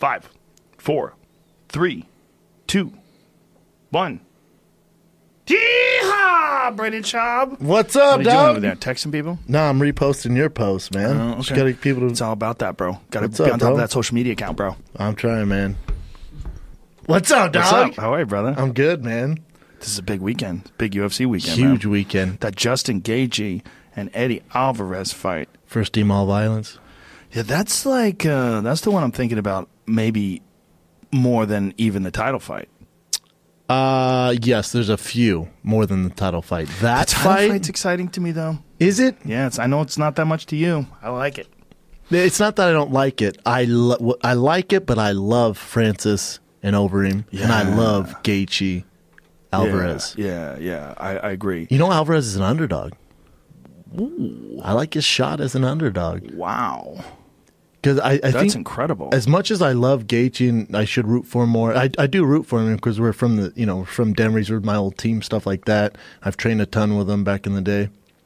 5, 4, 3, 2, 1. Yeehaw, Brandon Schaub. What's up, What are you doing dog? over there? Texting people? No, I'm reposting your post, man. Okay. Just gotta get people to. It's all about that, bro. Got to What's be up, on top bro? of that social media account, bro. I'm trying, man. What's up, dog? What's up? How are you, brother? I'm good, man. This is a big weekend. Big UFC weekend, Huge man. weekend. That Justin Gaethje and Eddie Alvarez fight. First team all violence. Yeah, that's like that's the one I'm thinking about maybe more than even the title fight. Yes, there's a few more than the title fight. That The title fight fight's exciting to me, though. is it? Yeah, I know it's not that much to you. I like it. It's not that I don't like it. I like it, but I love Francis and Overeem, and I Yeah. love Gaethje, Alvarez. Yeah. I agree. You know, Alvarez is an underdog. I like his shot as an underdog Wow. because I That's think incredible. as much as I love Gaethje and I should root for him more, I do root for him because we're from from Denver. He's with my old team, stuff like that. I've trained a ton with him back in the day.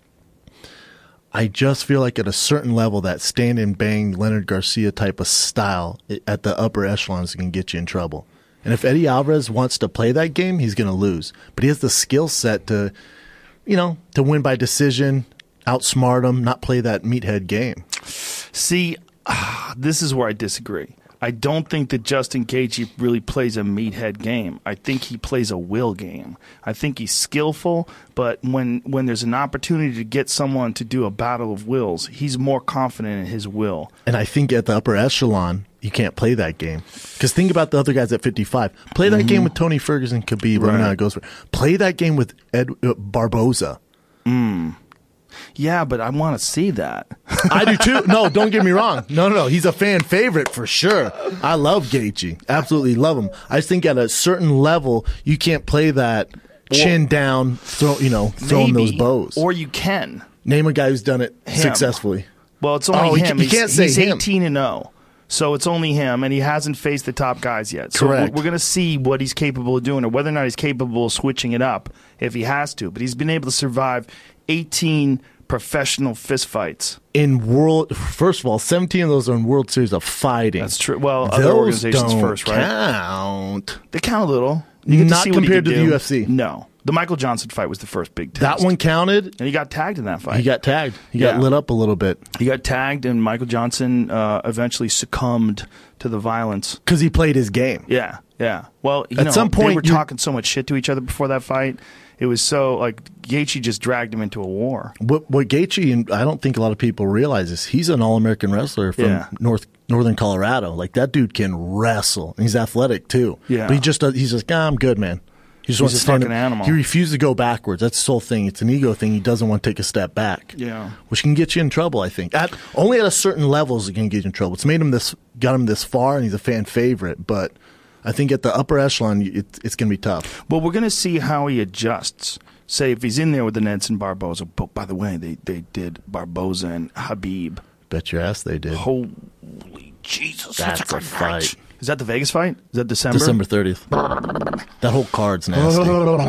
I just feel like at a certain level, that stand and bang Leonard Garcia type of style at the upper echelons can get you in trouble. And if Eddie Alvarez wants to play that game, he's going to lose. But he has the skill set to win by decision, outsmart him, not play that meathead game. See, this is where I disagree. I don't think that Justin Gaethje really plays a meathead game. I think he plays a will game. I think he's skillful, but when there's an opportunity to get someone to do a battle of wills, he's more confident in his will. And I think at the upper echelon, you can't play that game. Because think about the other guys at 55. Play that game with Tony Ferguson, Khabib. Let me know how it goes. Play that game with Barboza. Yeah, but I want to see that. I do too. No, don't get me wrong. No. He's a fan favorite for sure. I love Gaethje. Absolutely love him. I just think at a certain level, you can't play that chin down, throwing Maybe, those bows. Or you can. Name a guy who's done it Him. successfully. Well, it's only him. You can't say he's him. 18-0. So it's only him, and he hasn't faced the top guys yet. So Correct. we're going to see what he's capable of doing, or whether or not he's capable of switching it up if he has to. But he's been able to survive 18 professional fistfights. First of all, 17 of those are in World Series of Fighting. That's true. Well, other Those organizations don't first, right? count. They count a little. You get to Not see what he compared can to the do. UFC. No. The Michael Johnson fight was the first big test. That one counted. And he got tagged in that fight. He got tagged. He Yeah. got lit up a little bit. He got tagged, and Michael Johnson eventually succumbed to the violence. Because he played his game. Yeah. Well, At some point, they were you- talking so much shit to each other before that fight. It was so, Gaethje just dragged him into a war. What Gaethje, and I don't think a lot of people realize this, he's an All-American wrestler from Yeah. Northern Colorado. Like, that dude can wrestle. And he's athletic, too. Yeah. But he's just, I'm good, man. He just He's wants a to stand fucking up. animal. He refused to go backwards. That's his whole thing. It's an ego thing. He doesn't want to take a step back. Yeah. Which can get you in trouble, I think. Only at a certain level is it can get you in trouble. It's got him this far, and he's a fan favorite. But I think at the upper echelon, it's going to be tough. Well, we're going to see how he adjusts. Say, if he's in there with the Nets and Barboza. But by the way, they did Barboza and Habib. Bet your ass they did. Holy Jesus. That's a That's a good fight. fight. Is that the Vegas fight? Is that December? December 30th. That whole card's nasty.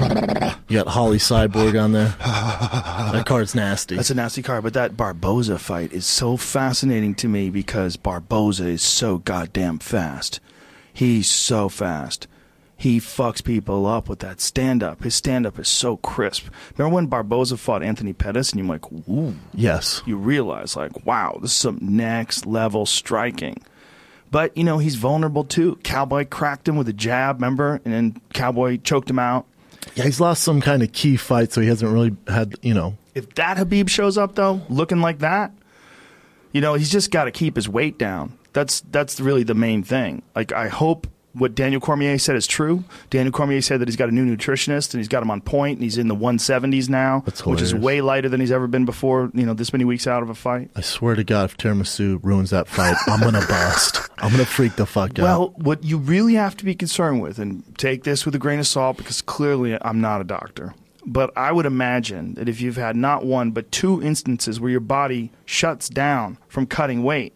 You got Holly Cyborg on there. That card's nasty. That's a nasty card, but that Barboza fight is so fascinating to me because Barboza is so goddamn fast. He's so fast. He fucks people up with that stand-up. His stand-up is so crisp. Remember when Barboza fought Anthony Pettis, and you're like, ooh. Yes. You realize, wow, this is some next-level striking. But, he's vulnerable, too. Cowboy cracked him with a jab, remember? And then Cowboy choked him out. Yeah, he's lost some kind of key fight, so he hasn't really had, If that Habib shows up, though, looking like that, he's just got to keep his weight down. That's really the main thing. I hope what Daniel Cormier said is true. Daniel Cormier said that he's got a new nutritionist, and he's got him on point, and he's in the 170s now, That's which is hilarious. way lighter than he's ever been before, this many weeks out of a fight. I swear to God, if Tiramisu ruins that fight, I'm going to bust. I'm going to freak the fuck out. Well, what you really have to be concerned with, and take this with a grain of salt because clearly I'm not a doctor, but I would imagine that if you've had not one but two instances where your body shuts down from cutting weight,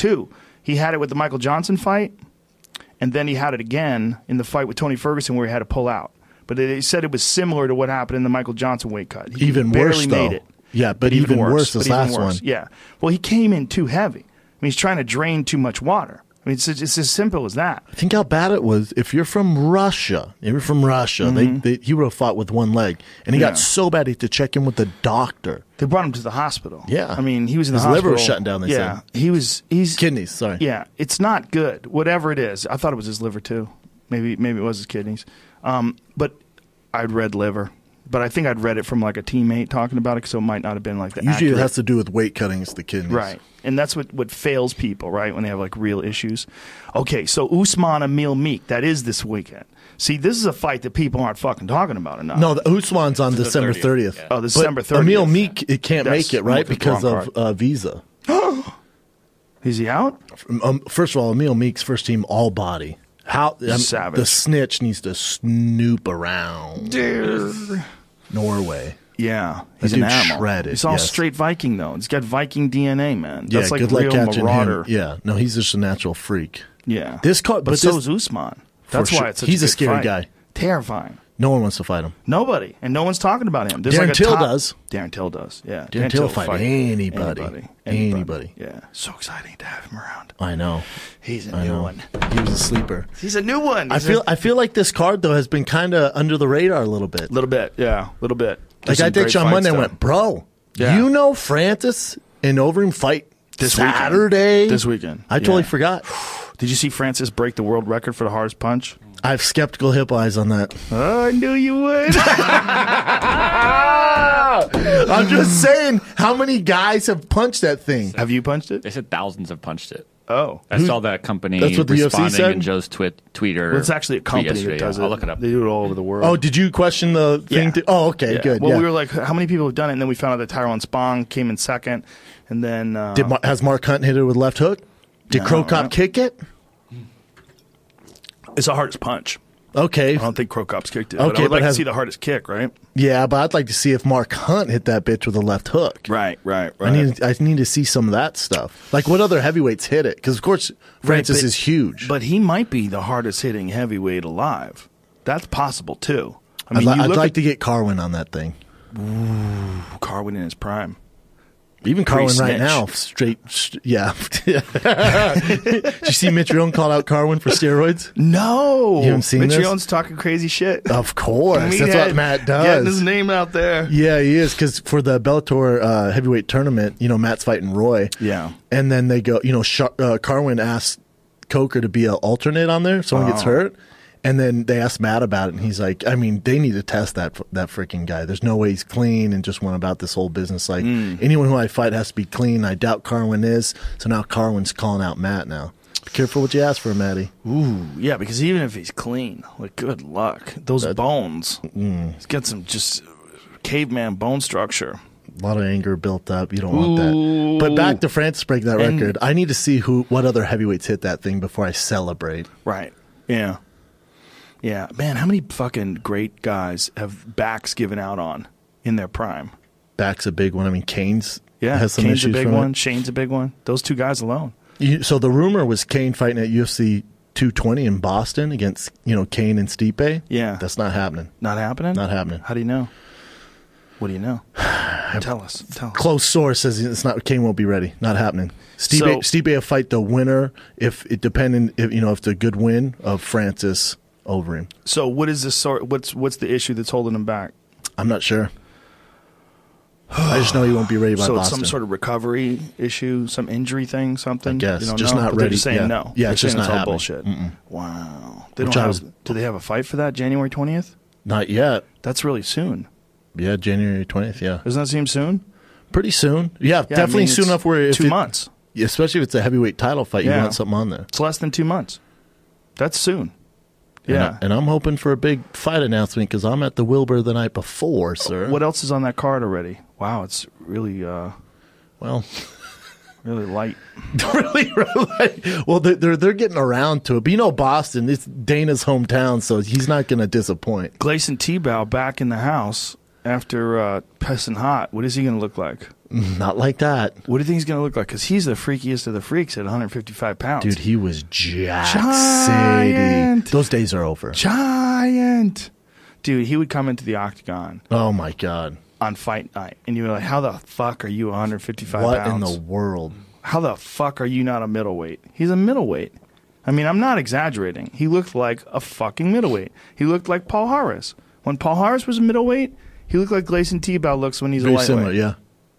he had it with the Michael Johnson fight, and then he had it again in the fight with Tony Ferguson where he had to pull out. But they said it was similar to what happened in the Michael Johnson weight cut. He even barely worse, made though. it. Yeah, but even worse this But even last worse. one. Yeah. Well, he came in too heavy. He's trying to drain too much water. I mean, it's as simple as that. Think how bad it was. If you're from Russia, he would have fought with one leg, and he got so bad he had to check in with the doctor. They brought him to the hospital. Yeah. I mean, he was in the His hospital. liver was shutting down, they said. He's Kidneys, sorry. Yeah, it's not good. Whatever it is, I thought it was his liver too. Maybe it was his kidneys. But I'd read liver. But I think I'd read it from like a teammate talking about it, so it might not have been like the Usually accurate. it has to do with weight cutting. It's the kidneys. Right. And that's what fails people, right, when they have like real issues. Okay, so Usman Emil Meek, that is this weekend. See, this is a fight that people aren't fucking talking about enough. No, the Usman's on December 30th. Oh, December 30th. Emil Meek, it can't That's- make it, right, I'm looking at because the wrong of visa. Is he out? First of all, Emil Meek's first team all body. Savage. The snitch needs to snoop around Norway. Yeah, he's That an dude's animal. shredded, He's all yes. straight Viking though. He's got Viking DNA, man. Yeah, That's like good luck real catching marauder. him. Yeah, no, he's just a natural freak. Yeah. This caught, but but so this- is Usman. That's For why sure. it's such He's a a good scary fight. guy. Terrifying. No one wants to fight him. Nobody, and no one's talking about him. There's Darren like a Till top- does. Darren Till does. Yeah, Darren Till will fight anybody. Anybody. Yeah, so exciting to have him around. I know. He's a I new know. one. He was a sleeper. He's a new one. I feel like this card though has been kind of under the radar a little bit. a little bit. Yeah, a little bit. Like I texted you on Monday and went, bro, Yeah. you know Francis and Overeem fight This weekend. Saturday? This weekend. I totally Yeah. forgot. Did you see Francis break the world record for the hardest punch? I have skeptical hip eyes on that. Oh, I knew you would. I'm just saying, how many guys have punched that thing? Have you punched it? They said thousands have punched it. Oh. I saw that company That's what the UFC responding said? in Joe's tweeter. Well, it's actually a company that yesterday. does it. I'll look it up. They do it all over the world. Oh, did you question the thing? Yeah. Oh, okay, Yeah. good. Well, yeah. we were like, how many people have done it? And then we found out that Tyrone Spong came in second. And then. Has Mark Hunt hit it with left hook? Did No, Crow Cop no. kick it? It's the hardest punch. Okay. I don't think Crow Cop's kicked it. But Okay, I would but like to has- see the hardest kick, right? Yeah, but I'd like to see if Mark Hunt hit that bitch with a left hook. Right. I need to see some of that stuff. Like what other heavyweights hit it? Because of course Francis but- is huge. But he might be the hardest hitting heavyweight alive. That's possible, too. I mean, I'd you look like at to get Carwin on that thing. Carwin in his prime. Even Carwin right Pre-snitch. now, yeah. Did you see Mitrione called out Carwin for steroids? No. You haven't seen this? Mitrione's talking crazy shit. Of course, that's Meathead what Matt Getting his does. name out there. Yeah, he is because for the Bellator heavyweight tournament, Matt's fighting Roy. Yeah. And then they go, Carwin asked Coker to be an alternate on there. Someone gets hurt. And then they asked Matt about it, and he's like, I mean, they need to test that freaking guy. There's no way he's clean and just went about this whole business. Like, anyone who I fight has to be clean. I doubt Carwin is. So now Carwin's calling out Matt now. Be careful what you ask for, Matty. Ooh, yeah, because even if he's clean, like, good luck. Those bones. He's got some just caveman bone structure. A lot of anger built up. You don't want that. But back to Francis breaking that And- record. I need to see what other heavyweights hit that thing before I celebrate. Right. Yeah. Yeah. Man, how many fucking great guys have backs given out on in their prime? Back's a big one. I mean, Kane's Yeah. has some Kane's a issues big from one. it. Shane's a big one. Those two guys alone. So the rumor was Kane fighting at UFC 220 in Boston against Kane and Stipe. Yeah. That's not happening. Not happening? Not happening. How do you know? What do you know? Tell us. Close source says it's not. Kane won't be ready. Not happening. Stipe will fight the winner if it's a good win of Francis Overeem. So what is this sort? What's the issue that's holding him back? I'm not sure. I just know he won't be ready by So it's Boston. some sort of recovery issue, some injury thing, something. I guess. You don't Just know? not But they're ready. just saying Yeah. no. Yeah, They're it's just saying not all happening. bullshit. Mm-mm. Wow. They Which don't I have. was- Do they have a fight for that January 20th? Not yet. That's really soon. Yeah, January 20th. Yeah, Doesn't that seem soon? pretty soon. Yeah, Yeah, definitely I mean, soon it's enough. Where 2 months. especially if it's a heavyweight title fight, you Yeah. want something on there. It's less than 2 months. That's soon. And Yeah. and I'm hoping for a big fight announcement because I'm at the Wilbur the night before, sir. What else is on that card already? Wow, it's really, Well, really light. really. Well, they're getting around to it, but Boston, it's Dana's hometown, so he's not going to disappoint. Gleison Tebow back in the house after pissing hot. What is he going to look like? Not like that, What do you think he's going to look like? Because he's the freakiest of the freaks at 155 pounds. dude. He was Jack Giant. City. Those days are over. Giant. Dude, he would come into the octagon Oh my God, on fight night, and you were like, how the fuck are you 155 what pounds? in the world? How the fuck are you not a middleweight? He's a middleweight. I mean, I'm not exaggerating. He looked like a fucking middleweight. He looked like Paul Harris. When Paul Harris was a middleweight, he looked like Gleison Tebow looks when he's a Very lightweight. similar, yeah.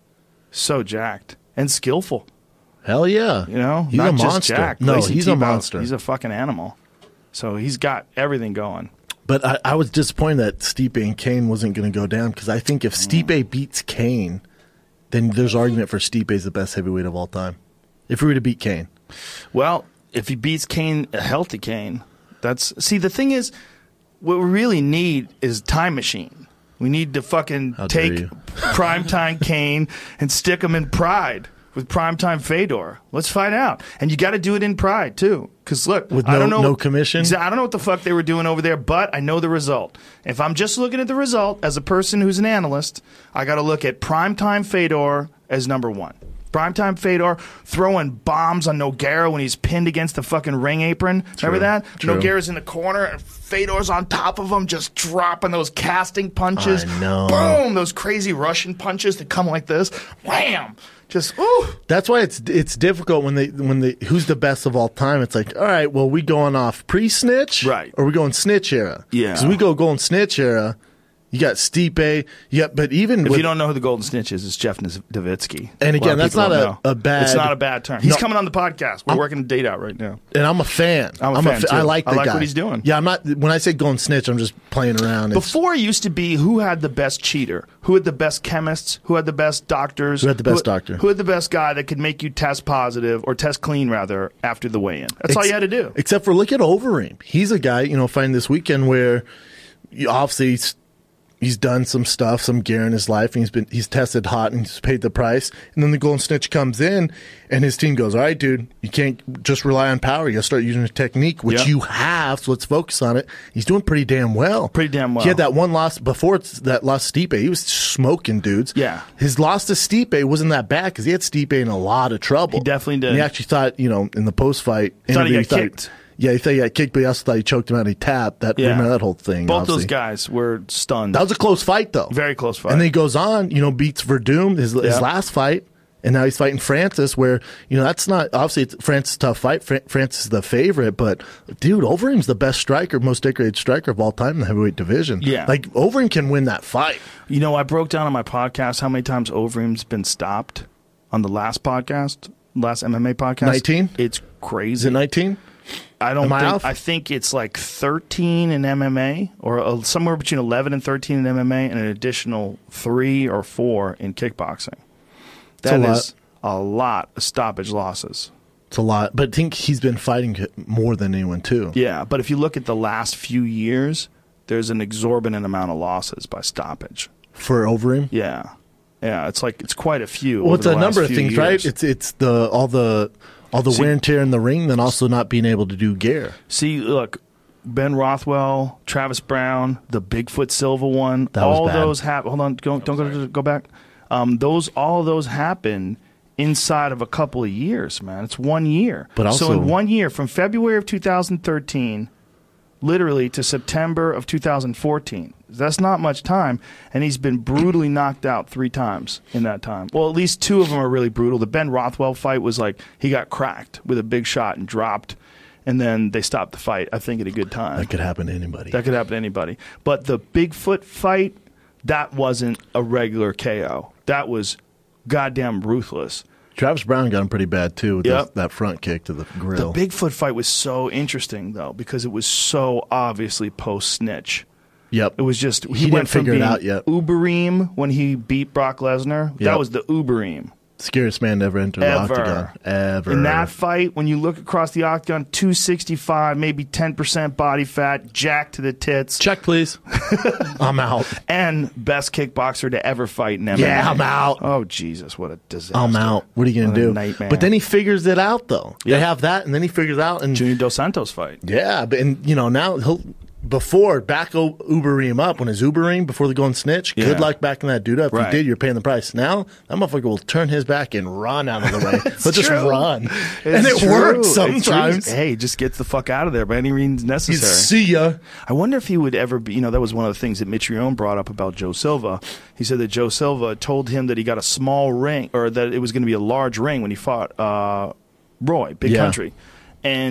So jacked and skillful. Hell yeah. You know, he's not a just monster. jacked. No, Gleison he's a Tebow, monster. He's a fucking animal. So he's got everything going. But I was disappointed that Stipe and Kane wasn't going to go down because I think if Stipe beats Kane, then there's argument for Stipe's the best heavyweight of all time. If we were to beat Kane. Well, if he beats Kane, a healthy Kane, see, the thing is, what we really need is a time machine. We need to fucking How dare take you. primetime Kane and stick him in Pride with primetime Fedor. Let's find out. And you got to do it in Pride, too. Because, look, With I don't know. no commission? I don't know what the fuck they were doing over there, but I know the result. If I'm just looking at the result as a person who's an analyst, I got to look at primetime Fedor as number one. Primetime Fedor throwing bombs on Nogueira when he's pinned against the fucking ring apron. Remember that? True. Nogueira's in the corner and Fedor's on top of him, just dropping those casting punches. I know. Boom! Those crazy Russian punches that come like this. Wham! Just ooh. That's why it's difficult when they who's the best of all time. It's like, all right, well, we going off pre-snitch, Right. Or we going snitch era? Yeah. Because we going snitch era. You got Stipe, but even If with, you don't know who the Golden Snitch is, it's Jeff Nowitzki. And again, A lot of that's people not don't know. a bad- It's not a bad term. He's No. coming on the podcast. We're working a date out right now. and I'm a fan. I'm a fan, too. I like the I like guy. what he's doing. Yeah, I'm not. When I say going snitch, I'm just playing around. It's- Before it used to be who had the best cheater, who had the best chemists, who had the best doctors, Who had the best doctor. who had the best guy that could make you test positive or test clean rather after the weigh-in. That's all you had to do. Except for look at Overeem. He's a guy, find this weekend where obviously he's done some stuff, some gear in his life, and he's tested hot and he's paid the price. And then the Golden Snitch comes in and his team goes, all right, dude, you can't just rely on power. You got to start using a technique, which Yep. you have, so let's focus on it. He's doing pretty damn well. Pretty damn well. He had that one loss before that loss to Stipe. He was smoking dudes. Yeah. His loss to Stipe wasn't that bad because he had Stipe in a lot of trouble. He definitely did. And he actually thought, in the post-fight Thought he interview, got kicked. Yeah, he thought he got kicked, but he also thought he choked him out and he tapped. Remember that whole thing. Both obviously. those guys were stunned. That was a close fight, though. Very close fight. And then he goes on, beats Verdum, his last fight, and now he's fighting Francis, where, that's not, obviously, Francis is a tough fight. Francis is the favorite, but, dude, Overeem's the best striker, most decorated striker of all time in the heavyweight division. Yeah. Like, Overeem can win that fight. I broke down on my podcast how many times Overeem's been stopped on the last podcast, last MMA podcast. 19? It's crazy. Is it 19? I don't Am I think. off? I think it's like 13 in MMA, or somewhere between 11 and 13 in MMA, and an additional 3 or 4 in kickboxing. That is a lot of stoppage losses. It's a lot. But I think he's been fighting more than anyone, too. Yeah, but if you look at the last few years, there's an exorbitant amount of losses by stoppage. For Overeem? Yeah, it's quite a few. Well, over it's the a number last of few things, years. right? It's all the wear and tear in the ring, then also not being able to do gear. See, look, Ben Rothwell, Travis Brown, the Bigfoot Silva one. That was all bad. those happen. Hold on, go back. All of those happen inside of a couple of years, man. It's 1 year. But also, so in 1 year, from February of 2013, literally to September of 2014. That's not much time, and he's been brutally knocked out 3 times in that time. Well, at least 2 of them are really brutal. The Ben Rothwell fight was like he got cracked with a big shot and dropped, and then they stopped the fight, I think, at a good time. That could happen to anybody. That could happen to anybody. But the Bigfoot fight, that wasn't a regular KO. That was goddamn ruthless. Travis Brown got him pretty bad, too, with Yep. that front kick to the grill. The Bigfoot fight was so interesting, though, because it was so obviously post-snitch. Yep. It was just He went didn't from figure it being out yet. Ubereem when he beat Brock Lesnar. Yep. That was the Ubereem. Scariest man to ever enter the Ever. octagon. Ever. In that fight, when you look across the octagon, 265, maybe 10% body fat, jacked to the tits, Check, please. I'm out. and best kickboxer to ever fight in MMA. Yeah, I'm out. Oh, Jesus, what a disaster. I'm out. What are you going What to a do? nightmare. But then he figures it out, though. They Yep. have that, and then he figures out. And Junior Dos Santos fight. yeah, but now he'll. Before, back Ubereem up when his Ubereem before the Golden Snitch. Good Yeah. luck backing that dude up. If Right. you did, you're paying the price. Now, that motherfucker will turn his back and run out of the way. He'll just true. run. It's And it true. works It's true. sometimes. Hey, just get the fuck out of there by any means You necessary. see ya. I wonder if he would ever be, that was one of the things that Mitrione brought up about Joe Silva. He said that Joe Silva told him that he got a small ring, or that it was going to be a large ring when he fought Roy, Big Yeah. Country. And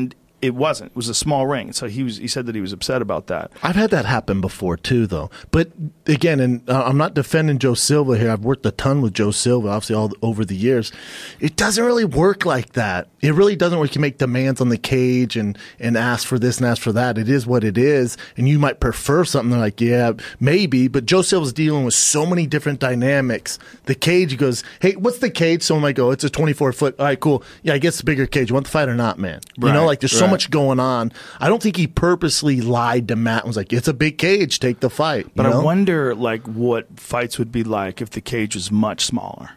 it wasn't. It was a small ring. So he said that he was upset about that. I've had that happen before too, though. But again, and I'm not defending Joe Silva here. I've worked a ton with Joe Silva, obviously, all over the years. It doesn't really work like that. It really doesn't where you can make demands on the cage and ask for this and ask for that. It is what it is. And you might prefer something like, yeah, maybe. But Joe Silva's dealing with so many different dynamics. The cage goes, hey, what's the cage? Someone might go, it's a 24-foot. All right, cool. Yeah, I guess the bigger cage. You want the fight or not, man? You know, like there's so much going on. I don't think he purposely lied to Matt and was like, it's a big cage. Take the fight. But you know? I wonder, like, what fights would be like if the cage was much smaller.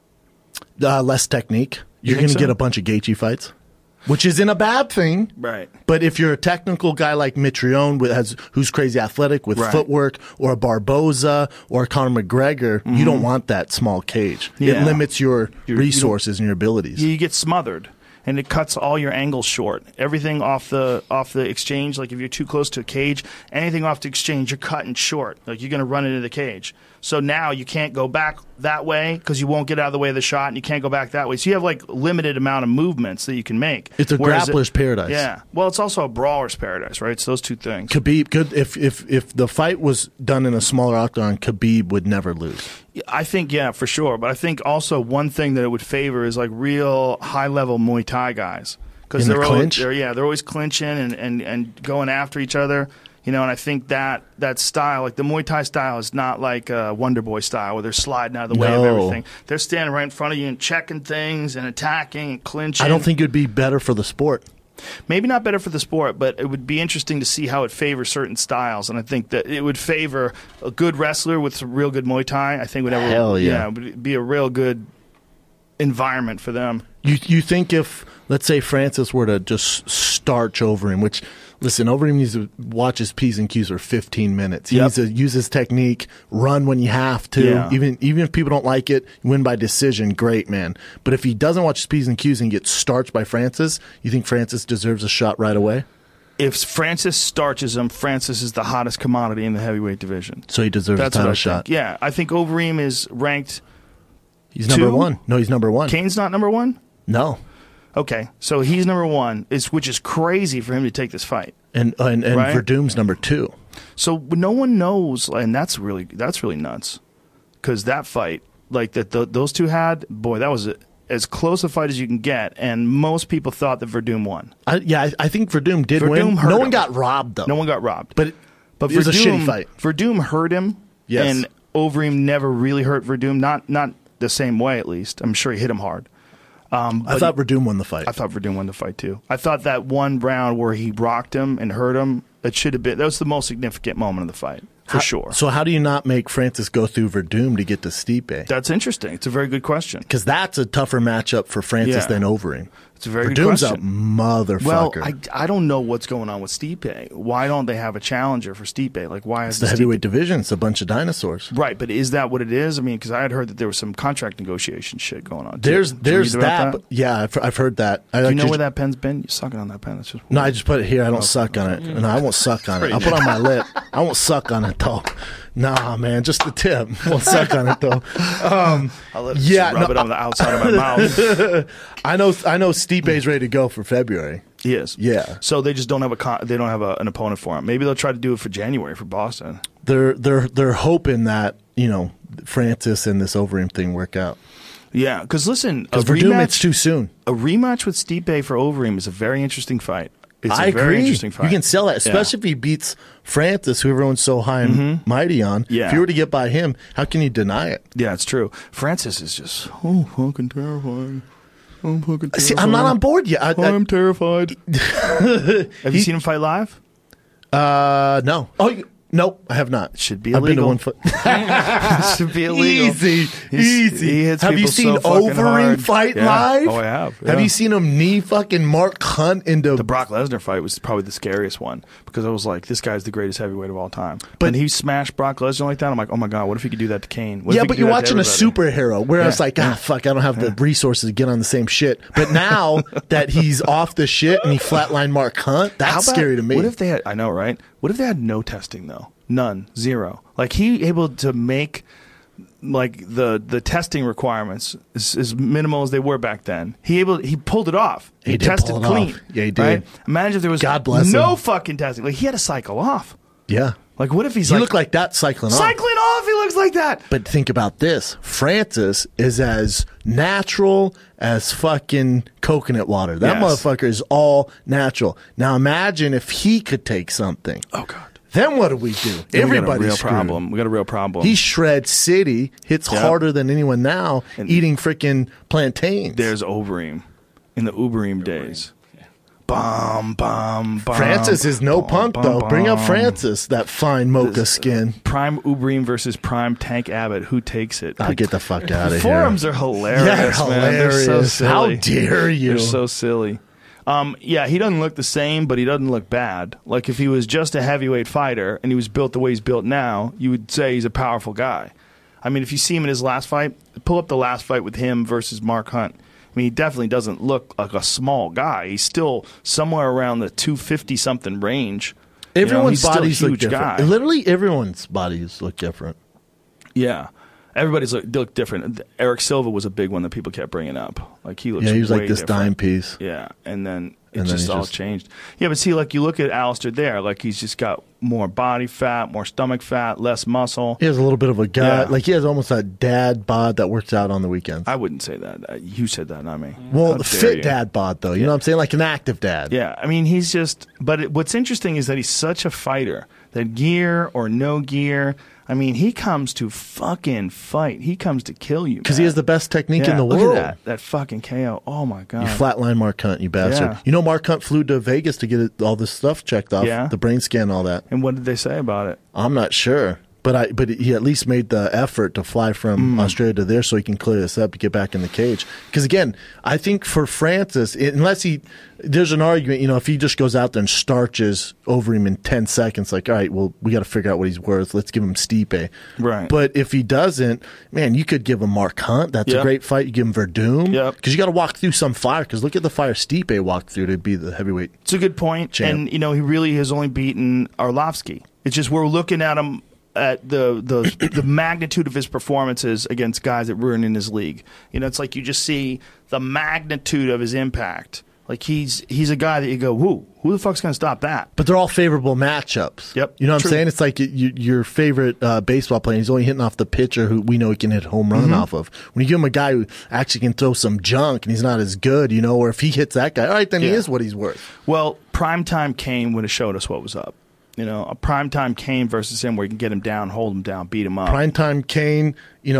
Less technique. You're think going to so? get a bunch of Gaethje fights, which isn't a bad thing. Right. But if you're a technical guy like Mitrione, who's crazy athletic with Right. footwork, or a Barboza or a Conor McGregor, you don't want that small cage. Yeah. It limits your You resources and your abilities. You get smothered, and it cuts all your angles short. Everything off the exchange, like if you're too close to a cage, anything off the exchange, you're cutting short. Like you're going to run into the cage. So now you can't go back that way because you won't get out of the way of the shot, and you can't go back that way. So you have like limited amount of movements that you can make. It's a Whereas grappler's paradise. Yeah. Well, it's also a brawler's paradise, right? It's those two things. Khabib could, if the fight was done in a smaller octagon, Khabib would never lose. I think, yeah, for sure. But I think also one thing that it would favor is like real high-level Muay Thai guys. Because In the clinch? They're always clinching and going after each other. You know, and I think that style, like the Muay Thai style, is not like Wonder Boy style where they're sliding out of the way of No. everything. They're standing right in front of you and checking things and attacking and clinching. I don't think it would be better for the sport. Maybe not better for the sport, but it would be interesting to see how it favors certain styles. And I think that it would favor a good wrestler with some real good Muay Thai. I think would ever, Hell yeah. would be a real good environment for them. You think if, let's say, Francis were to just starch over him, which, listen, over him needs to watch his P's and Q's for 15 minutes. He Yep. needs to use his technique, run when you have to. Yeah. Even if people don't like it, win by decision, great, man. But if he doesn't watch his P's and Q's and gets starched by Francis, you think Francis deserves a shot right away? If Francis starches him, Francis is the hottest commodity in the heavyweight division. So he deserves That's a what title I shot. think. Yeah, I think Overeem is ranked. He's number 2? one. No, he's number one. Kane's not number one? No. Okay, so he's number one, which is crazy for him to take this fight. And Right? Verdum's number 2. So no one knows, and that's really nuts, because that fight, like those two had, boy, that was as close a fight as you can get, and most people thought that Verdum won. I think Verdum did Verdum win. hurt No one him. got robbed, though. No one got robbed, But it was a shitty fight. Verdum hurt him, Yes. and Overeem never really hurt Verdum, not the same way at least. I'm sure he hit him hard. I thought Verdum won the fight. I thought Verdum won the fight too. I thought that one round where he rocked him and hurt him, it should have been. That was the most significant moment of the fight, for sure. So how do you not make Francis go through Verdum to get to Stipe? That's interesting. It's a very good question. Because that's a tougher matchup for Francis Yeah. than Overeem. It's a very good Verdum's a question. motherfucker. Well, I don't know what's going on with Stipe. Why don't they have a challenger for Stipe? Like, why is it's the Stipe- heavyweight division. It's a bunch of dinosaurs. Right, but is that what it is? I mean, because I had heard that there was some contract negotiation shit going on. too. There's Did you read about that. But yeah, I've heard that. Do you know where that pen's been? You're sucking on that pen. That's just No, I just put it here. I don't suck on it. No, I won't suck on it. I'll put it on my lip. I won't suck on it though. Nah, man, just the tip. Won't suck on it though. I'll let it Yeah, rub no, it on the outside of my mouth. I know Stipe's ready to go for February. He is. Yeah. So they just don't have an opponent for him. Maybe they'll try to do it for January for Boston. They're hoping that, Francis and this Overeem thing work out. Yeah, because listen, Because Verdum, it's too soon. a rematch with Stipe for Overeem is a very interesting fight. It's I a very agree. interesting fight. You can sell that, especially if he beats Francis, who everyone's so high and mighty on. Yeah. If you were to get by him, how can you deny it? Yeah, it's true. Francis is just fucking terrifying. I'm fucking terrified. See, I'm not on board yet. I'm terrified. Have you seen him fight live? No. Nope, I have not. Should be I've been to illegal. one foot. It should be illegal. Easy. He hits Have you people seen so fucking Overeem hard. fight Yeah. live? Oh, I have. Have Yeah. you seen him knee fucking Mark Hunt into The Brock Lesnar fight was probably the scariest one because I was like, this guy's the greatest heavyweight of all time. But But- when he smashed Brock Lesnar like that, I'm like, oh my God, what if he could do that to Kane? What if Yeah, he but could do you're that to watching a everybody? superhero where I was Yeah. like, fuck, I don't have the resources to get on the same shit. But now that he's off the shit and he flatlined Mark Hunt, How that's about- scary to me. What if they had, I know, right? What if they had no testing though? None. Zero. Like he able to make like the testing requirements as minimal as they were back then. He pulled it off. He did tested pull it clean. off. Yeah, he did. Right? Imagine if there was God bless no him. fucking testing. Like he had to cycle off. Yeah. Like what if he's He like looked like that cycling off. cycling off? He looks like that. But think about this. Francis is as natural as fucking coconut water. That Yes. motherfucker is all natural. Now imagine if he could take something. Oh God. Then what do we do? Then we got a Everybody's real screwed. problem. We got a real problem. He shreds city, hits Yep. harder than anyone now, And eating freaking plantains. There's Overeem in the Ubereem days. Bum, bum, bum. Francis is no bum, punk, bum, though. Bring up bum. Francis, that fine mocha skin. Prime Ubereem versus Prime Tank Abbott. Who takes it? I'll get the fuck out of here. Forums are hilarious, Yeah, man. They're so hilarious. silly. How dare you? They're so silly. Yeah, he doesn't look the same, but he doesn't look bad. Like if he was just a heavyweight fighter and he was built the way he's built now, you would say he's a powerful guy. I mean, if you see him in his last fight, pull up the last fight with him versus Mark Hunt. I mean, he definitely doesn't look like a small guy. He's still somewhere around the 250-something range. Everyone's he's still a bodies look huge different. guy. Literally, everyone's bodies look different. Yeah. Everybody's look different. Eric Silva was a big one that people kept bringing up. Like he looks Yeah, he was way like this different. dime piece. Yeah, and then it And then just he all just- changed. Yeah, but see, like you look at Alistair there, like he's just got more body fat, more stomach fat, less muscle. He has a little bit of a guy. Yeah. Like he has almost that dad bod that works out on the weekends. I wouldn't say that. You said that, not me. Well, How the dare fit you. dad bod, though. You know what I'm saying? Like an active dad. Yeah, I mean, he's just. But what's interesting is that he's such a fighter that gear or no gear. I mean, he comes to fucking fight. He comes to kill you. Because he has the best technique yeah, in the look world. at that fucking KO. Oh my god. You flatline Mark Hunt, you bastard. Yeah. You know Mark Hunt flew to Vegas to get all this stuff checked off. Yeah. The brain scan, all that. And what did they say about it? I'm not sure. But he at least made the effort to fly from Australia to there so he can clear this up to get back in the cage. Because again, I think for Francis, there's an argument, if he just goes out there and starches over him in 10 seconds, like, all right, well, we got to figure out what he's worth. Let's give him Stipe. Right. But if he doesn't, man, you could give him Mark Hunt. That's a Yep. great fight. You give him Verdum. Yep. Because you got to walk through some fire. Because look at the fire Stipe walked through to be the heavyweight. It's a good point. Champ. And, he really has only beaten Arlovsky. It's just we're looking at him at the magnitude of his performances against guys that were in his league. It's like you just see the magnitude of his impact. Like he's a guy that you go, who the fuck's going to stop that? But they're all favorable matchups. Yep, You know what true. I'm saying? It's like your favorite baseball player. He's only hitting off the pitcher who we know he can hit a home Mm-hmm. run off of. When you give him a guy who actually can throw some junk and he's not as good, or if he hits that guy, all right, then he Yeah. is what he's worth. Well, Primetime Kane would have showed us what was up. A Primetime Kane versus him where you can get him down, hold him down, beat him up. Primetime Kane,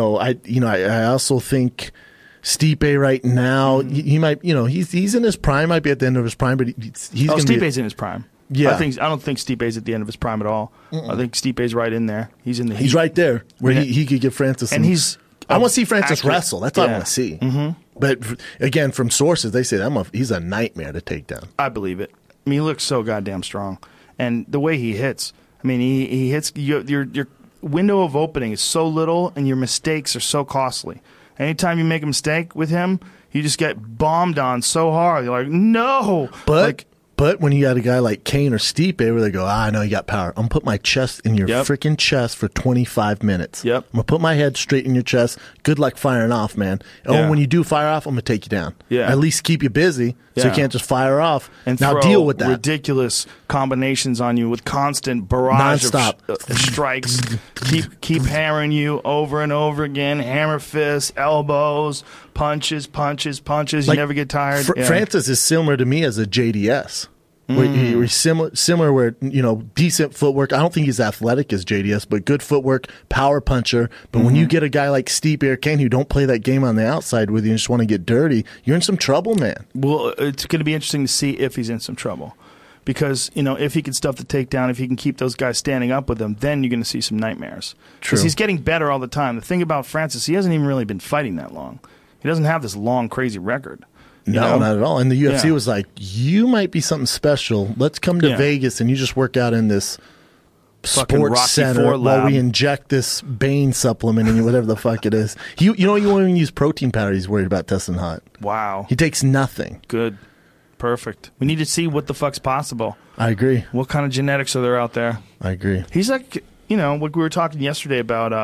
I also think Stipe right now, he might, he's in his prime, might be at the end of his prime, but he's going to be. Stipe's in his prime. Yeah. I don't think Stipe's at the end of his prime at all. I think Stipe's right in there. He's in the heat. He's right there where Yeah. he could give Francis And some- he's I want to see Francis actually- wrestle. That's all I yeah. want to see. Mm-hmm. But again, from sources, they say he's a nightmare to take down. I believe it. I mean, he looks so goddamn strong, and the way he hits. I mean, he hits your window of opening is so little, and your mistakes are so costly. Anytime you make a mistake with him, you just get bombed on so hard. You're like, no. But when you got a guy like Kane or Stipe where they go, I know you got power. I'm going to put my chest in your Yep. freaking chest for 25 minutes. Yep. I'm going to put my head straight in your chest. Good luck firing off, man. And Yeah. when you do fire off, I'm going to take you down. Yeah. At least keep you busy so you Yeah. can't just fire off. and now throw deal with that. ridiculous combinations on you with constant barrage Nonstop. of strikes. keep hammering you over and over again. Hammer fists, elbows, punches. You never get tired. Yeah. Francis is similar to me as a JDS. Where he's similar where, decent footwork. I don't think he's athletic as JDS, but good footwork, power puncher. But when you get a guy like Stipe or Kane who don't play that game on the outside with you and just want to get dirty, you're in some trouble, man. Well, it's going to be interesting to see if he's in some trouble. Because, if he can stuff the takedown, if he can keep those guys standing up with him, then you're going to see some nightmares. Because True. he's getting better all the time. The thing about Francis, he hasn't even really been fighting that long. He doesn't have this long, crazy record. No, not at all. And the UFC Yeah. was like, you might be something special. Let's come to Yeah. Vegas and you just work out in this Fucking sports Rocky center IV while lab. we inject this Bane supplement in you, whatever the fuck it is. You won't even use protein powder. He's worried about testing hot. Wow. He takes nothing. Good. Perfect. We need to see what the fuck's possible. I agree. What kind of genetics are there out there? I agree. He's like, what we were talking yesterday about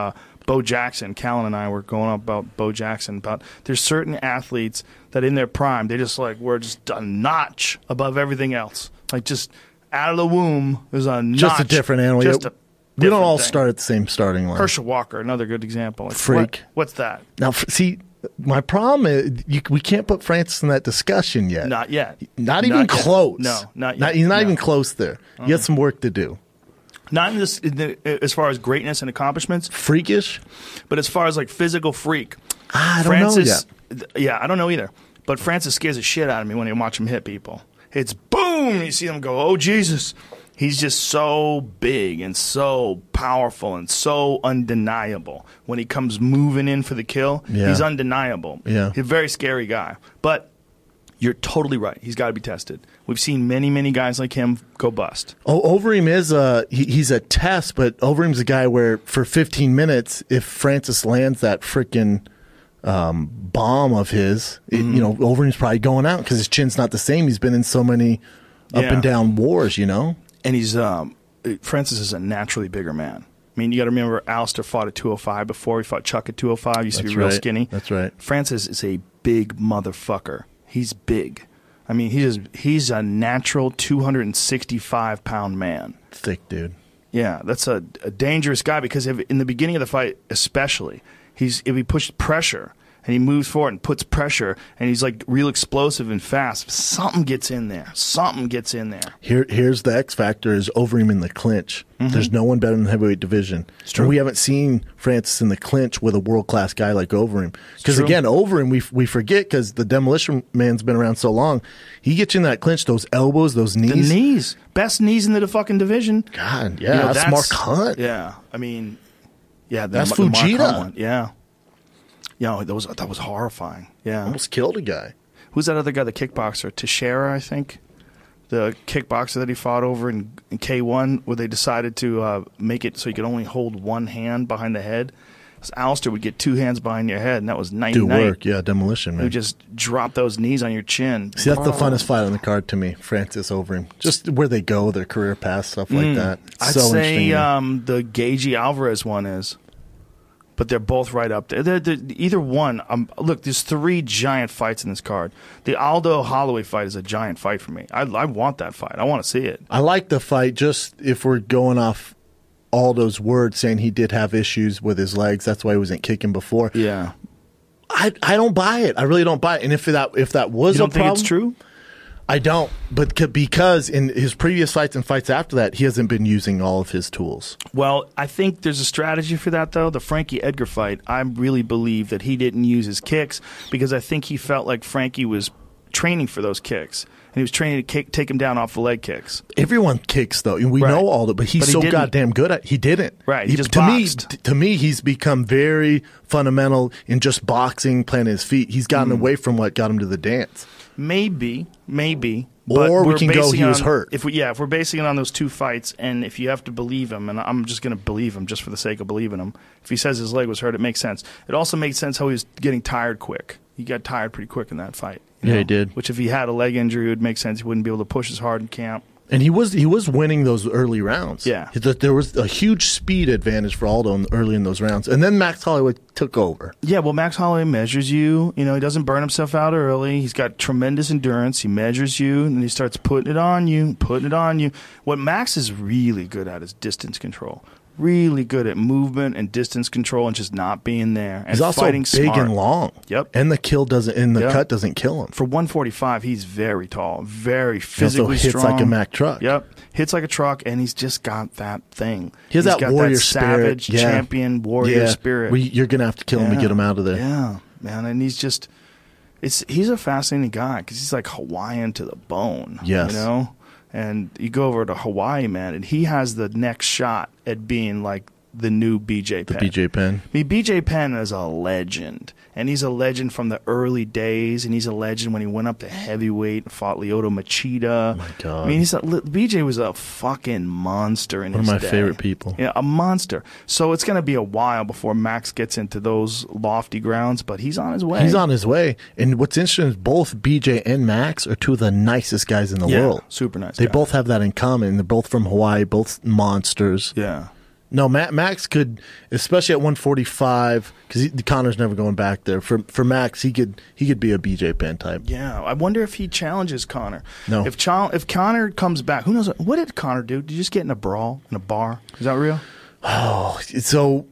Bo Jackson. Callan and I were going up about Bo Jackson. About there's certain athletes that in their prime, they just like we're just a notch above everything else. Like just out of the womb, there's a notch. Just a different animal. Just a We don't all thing. start at the same starting line. Herschel Walker, another good example. Like, Freak. What's that? Now, see, my problem is we can't put Francis in that discussion yet. Not yet. Not even yet. close. No, not yet. He's not No. even close there. You got some work to do. Not in this, as far as greatness and accomplishments, Freakish? but as far as like physical freak. I don't know yet. Yeah, I don't know either. But Francis scares the shit out of me when I watch him hit people. It's boom! You see him go, oh, Jesus. He's just so big and so powerful and so undeniable. When he comes moving in for the kill, Yeah. he's undeniable. Yeah. He's a very scary guy. But you're totally right. He's got to be tested. We've seen many, many guys like him go bust. Oh, Overeem is he's a test, but Overeem's a guy where for 15 minutes, if Francis lands that freaking bomb of his, Overeem's probably going out because his chin's not the same. He's been in so many up Yeah. and down wars, And he's Francis is a naturally bigger man. I mean, you got to remember Alistair fought at 205 before. He fought Chuck at 205. Used to be That's real right. skinny. That's right. Francis is a big motherfucker. He's big. I mean, he's a natural 265-pound man. Thick dude. Yeah, that's a dangerous guy because in the beginning of the fight, especially, if he pushes pressure and he moves forward and puts pressure and he's like real explosive and fast, something gets in there. Something gets in there. Here's the X factor is Overeem in the clinch. There's no one better in the heavyweight division. true. And we haven't seen Francis in the clinch with a world-class guy like Overeem. Because true. again, Overeem, we forget because the Demolition Man's been around so long. He gets you in that clinch, those elbows, those knees. The knees. Best knees in the fucking division. God, yeah, that's Mark Hunt. Yeah, I mean, yeah, That's the Mark Fujita. Hunt one. Yeah. That was horrifying. Yeah. Almost killed a guy. Who's that other guy, the kickboxer? Teixeira, I think. The kickboxer that he fought over in K1, where they decided to make it so you could only hold one hand behind the head. Because Alistair would get two hands behind your head, and that was Do night-night. work, yeah, Demolition He Man. would just drop those knees on your chin. See, that's the funnest fight on the card to me, Francis Overeem. Just where they go, their career path, stuff like that. I'd So say interesting. the Gagey Alvarez one is, but they're both right up there. Either one. Look, there's three giant fights in this card. The Aldo Holloway fight is a giant fight for me. I want that fight. I want to see it. I like the fight. Just if we're going off Aldo's words, saying he did have issues with his legs, that's why he wasn't kicking before. Yeah. I don't buy it. I really don't buy it. And if that was You don't a think problem, it's true? I don't. But because in his previous fights and fights after that, he hasn't been using all of his tools. Well, I think there's a strategy for that, though. The Frankie Edgar fight, I really believe that he didn't use his kicks because I think he felt like Frankie was training for those kicks. And he was training to take him down off the leg kicks. Everyone kicks though, and we Right. know all that. But he's But he so didn't. goddamn good at. He didn't. Right, he just to boxed. me, he's become very fundamental in just boxing, planting his feet. He's gotten away from what got him to the dance. Maybe. Or But we we're can go, basing he it was on- hurt. If we're basing it on those two fights, and if you have to believe him, and I'm just going to believe him just for the sake of believing him. If he says his leg was hurt, it makes sense. It also makes sense how he was getting tired quick. He got tired pretty quick in that fight. Yeah, he did. Which if he had a leg injury, it would make sense. He wouldn't be able to push as hard in camp. And he was winning those early rounds. Yeah. There was a huge speed advantage for Aldo early in those rounds. And then Max Holloway took over. Yeah, well, Max Holloway measures you. He doesn't burn himself out early. He's got tremendous endurance. He measures you, and he starts putting it on you. What Max is really good at is distance control. Really good at movement and distance control and just not being there. And He's also fighting big smart. and long. Yep. And the Yep. cut doesn't kill him. For 145, he's very tall, very He also physically hits strong. like a Mack truck. Yep, hits like a truck, and he's just got that thing. He has He's that got warrior that spirit. savage Yeah. champion warrior spirit. You're going to have to kill him to Yeah. get him out of there. Yeah, man, and he's just he's a fascinating guy because he's like Hawaiian to the bone. Yes. And you go over to Hawaii, man, and he has the next shot at being like the new BJ The Penn. BJ Penn. I mean, BJ Penn is a legend, and he's a legend from the early days, and he's a legend when he went up to heavyweight and fought Lyoto Machida. Oh my God. I mean, BJ was a fucking monster in One of his my day. favorite people. Yeah, a monster. So it's going to be a while before Max gets into those lofty grounds, but he's on his way. He's on his way. And what's interesting is both BJ and Max are two of the nicest guys in the Yeah, world. super nice They guy. both have that in common. They're both from Hawaii, both monsters. Yeah. No, Max could, especially at 145, because Conor's never going back there. For Max, he could be a BJ Penn type. Yeah, I wonder if he challenges Conor. No. If Conor comes back, who knows? What did Conor do? Did you just get in a brawl in a bar? Is that real? Oh, so,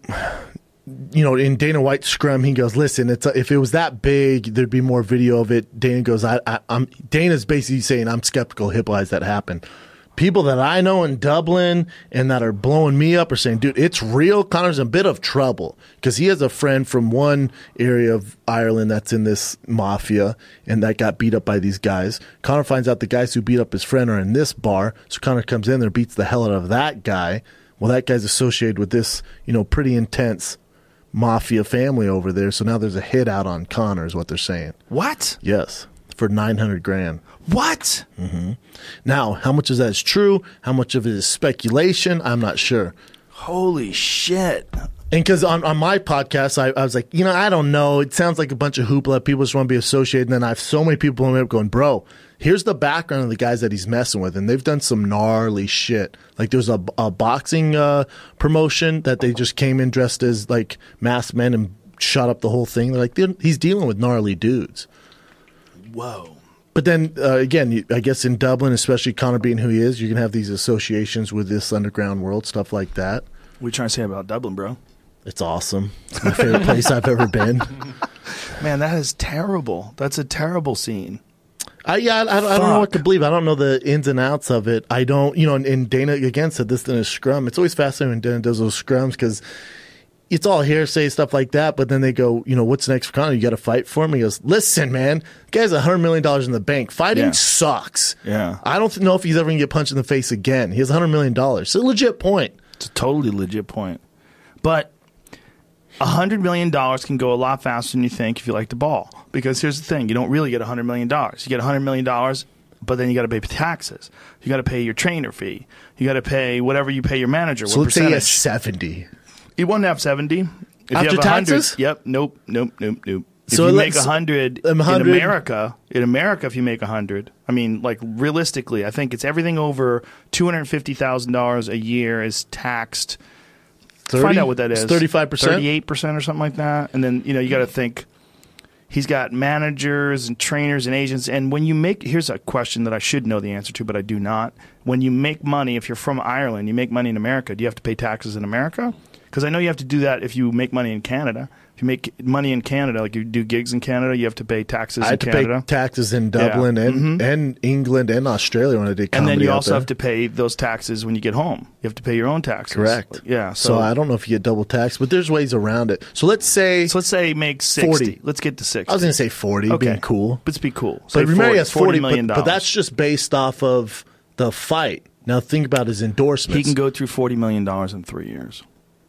in Dana White's scrum, he goes, listen, if it was that big, there'd be more video of it. Dana goes, Dana's basically saying, I'm skeptical Hippo that happened. People that I know in Dublin and that are blowing me up are saying, dude, it's real. Conor's in a bit of trouble because he has a friend from one area of Ireland that's in this mafia and that got beat up by these guys. Conor finds out the guys who beat up his friend are in this bar. So Conor comes in there, beats the hell out of that guy. Well, that guy's associated with this, pretty intense mafia family over there. So now there's a hit out on Conor is what they're saying. What? Yes. For $900,000. What? Mm-hmm. Now, how much of that is true? How much of it is speculation? I'm not sure. Holy shit. And because on my podcast, I was like, I don't know. It sounds like a bunch of hoopla. People just want to be associated. And then I have so many people blowing me up going, bro, here's the background of the guys that he's messing with. And they've done some gnarly shit. Like there's a boxing promotion that they just came in dressed as like masked men and shot up the whole thing. They're like, he's dealing with gnarly dudes. Whoa. But then, again, I guess in Dublin, especially Conor being who he is, you can have these associations with this underground world, stuff like that. What are you trying to say about Dublin, bro? It's awesome. It's my favorite place I've ever been. Man, that is terrible. That's a terrible scene. I don't know what to believe. I don't know the ins and outs of it. I don't, and Dana, again, said this in his scrum. It's always fascinating when Dana does those scrums because it's all hearsay, stuff like that. But then they go, what's next for Conor? You got to fight for him? He goes, listen, man, the guy's $100 million in the bank. Fighting sucks. Yeah. I don't know if he's ever going to get punched in the face again. He has $100 million. It's a legit point. It's a totally legit point. But $100 million can go a lot faster than you think if you like the ball. Because here's the thing. You don't really get $100 million. You get $100 million, but then you got to pay taxes. You got to pay your trainer fee. You got to pay whatever you pay your manager. So let's say he has 70. You wouldn't have 70. If After you have 100, taxes? Yep. Nope. If So you make 100 in 100 America, if you make 100, I mean, like realistically, I think it's everything over $250,000 a year is taxed. 30? Find out what that is. 35%? 38% or something like that. And then, you got to think he's got managers and trainers and agents. And when you here's a question that I should know the answer to, but I do not. When you make money, if you're from Ireland, you make money in America, do you have to pay taxes in America? Because I know you have to do that if you make money in Canada. If you make money in Canada, like you do gigs in Canada, you have to pay taxes in Canada. I had to pay taxes in Dublin and England and Australia when I did comedy. And then you also have to pay those taxes when you get home. You have to pay your own taxes. Correct. Yeah. So I don't know if you get double tax, but there's ways around it. So let's say he makes 60. 40. Let's get to 60. I was going to say 40, being cool. Let's be cool. But remember, he has $40 million. But that's just based off of the fight. Now think about his endorsements. He can go through $40 million in 3 years.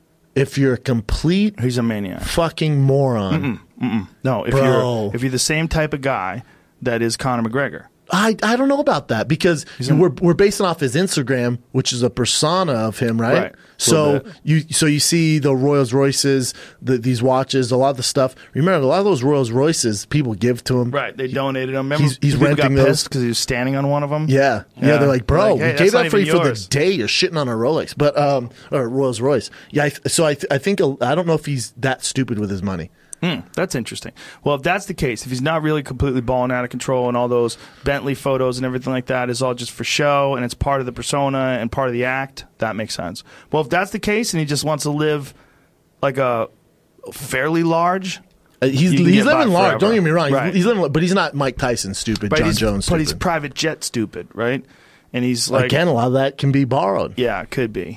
If you're a complete he's a maniac, fucking moron. No, if you're the same type of guy that is Conor McGregor. I don't know about that because we're basing off his Instagram, which is a persona of him, right? So you see the Rolls Royces, these watches, a lot of the stuff. Remember, a lot of those Rolls Royces people give to him. Right, they donated them. Remember, he's renting got those because he was standing on one of them. Yeah. They're like, bro, hey, we gave that for you for yours. the day. You're shitting on a Rolex, but or Rolls Royce. Yeah, so I think I don't know if he's that stupid with his money. That's interesting. Well, if that's the case, if he's not really completely balling out of control and all those Bentley photos and everything like that is all just for show and it's part of the persona and part of the act, that makes sense. Well, if that's the case and he just wants to live like a fairly large... He's living large. Forever. Don't get me wrong. Right. He's living, but he's not Mike Tyson stupid, John Jones stupid. But he's private jet stupid, right? And he's like... Again, a lot of that can be borrowed. Yeah, it could be.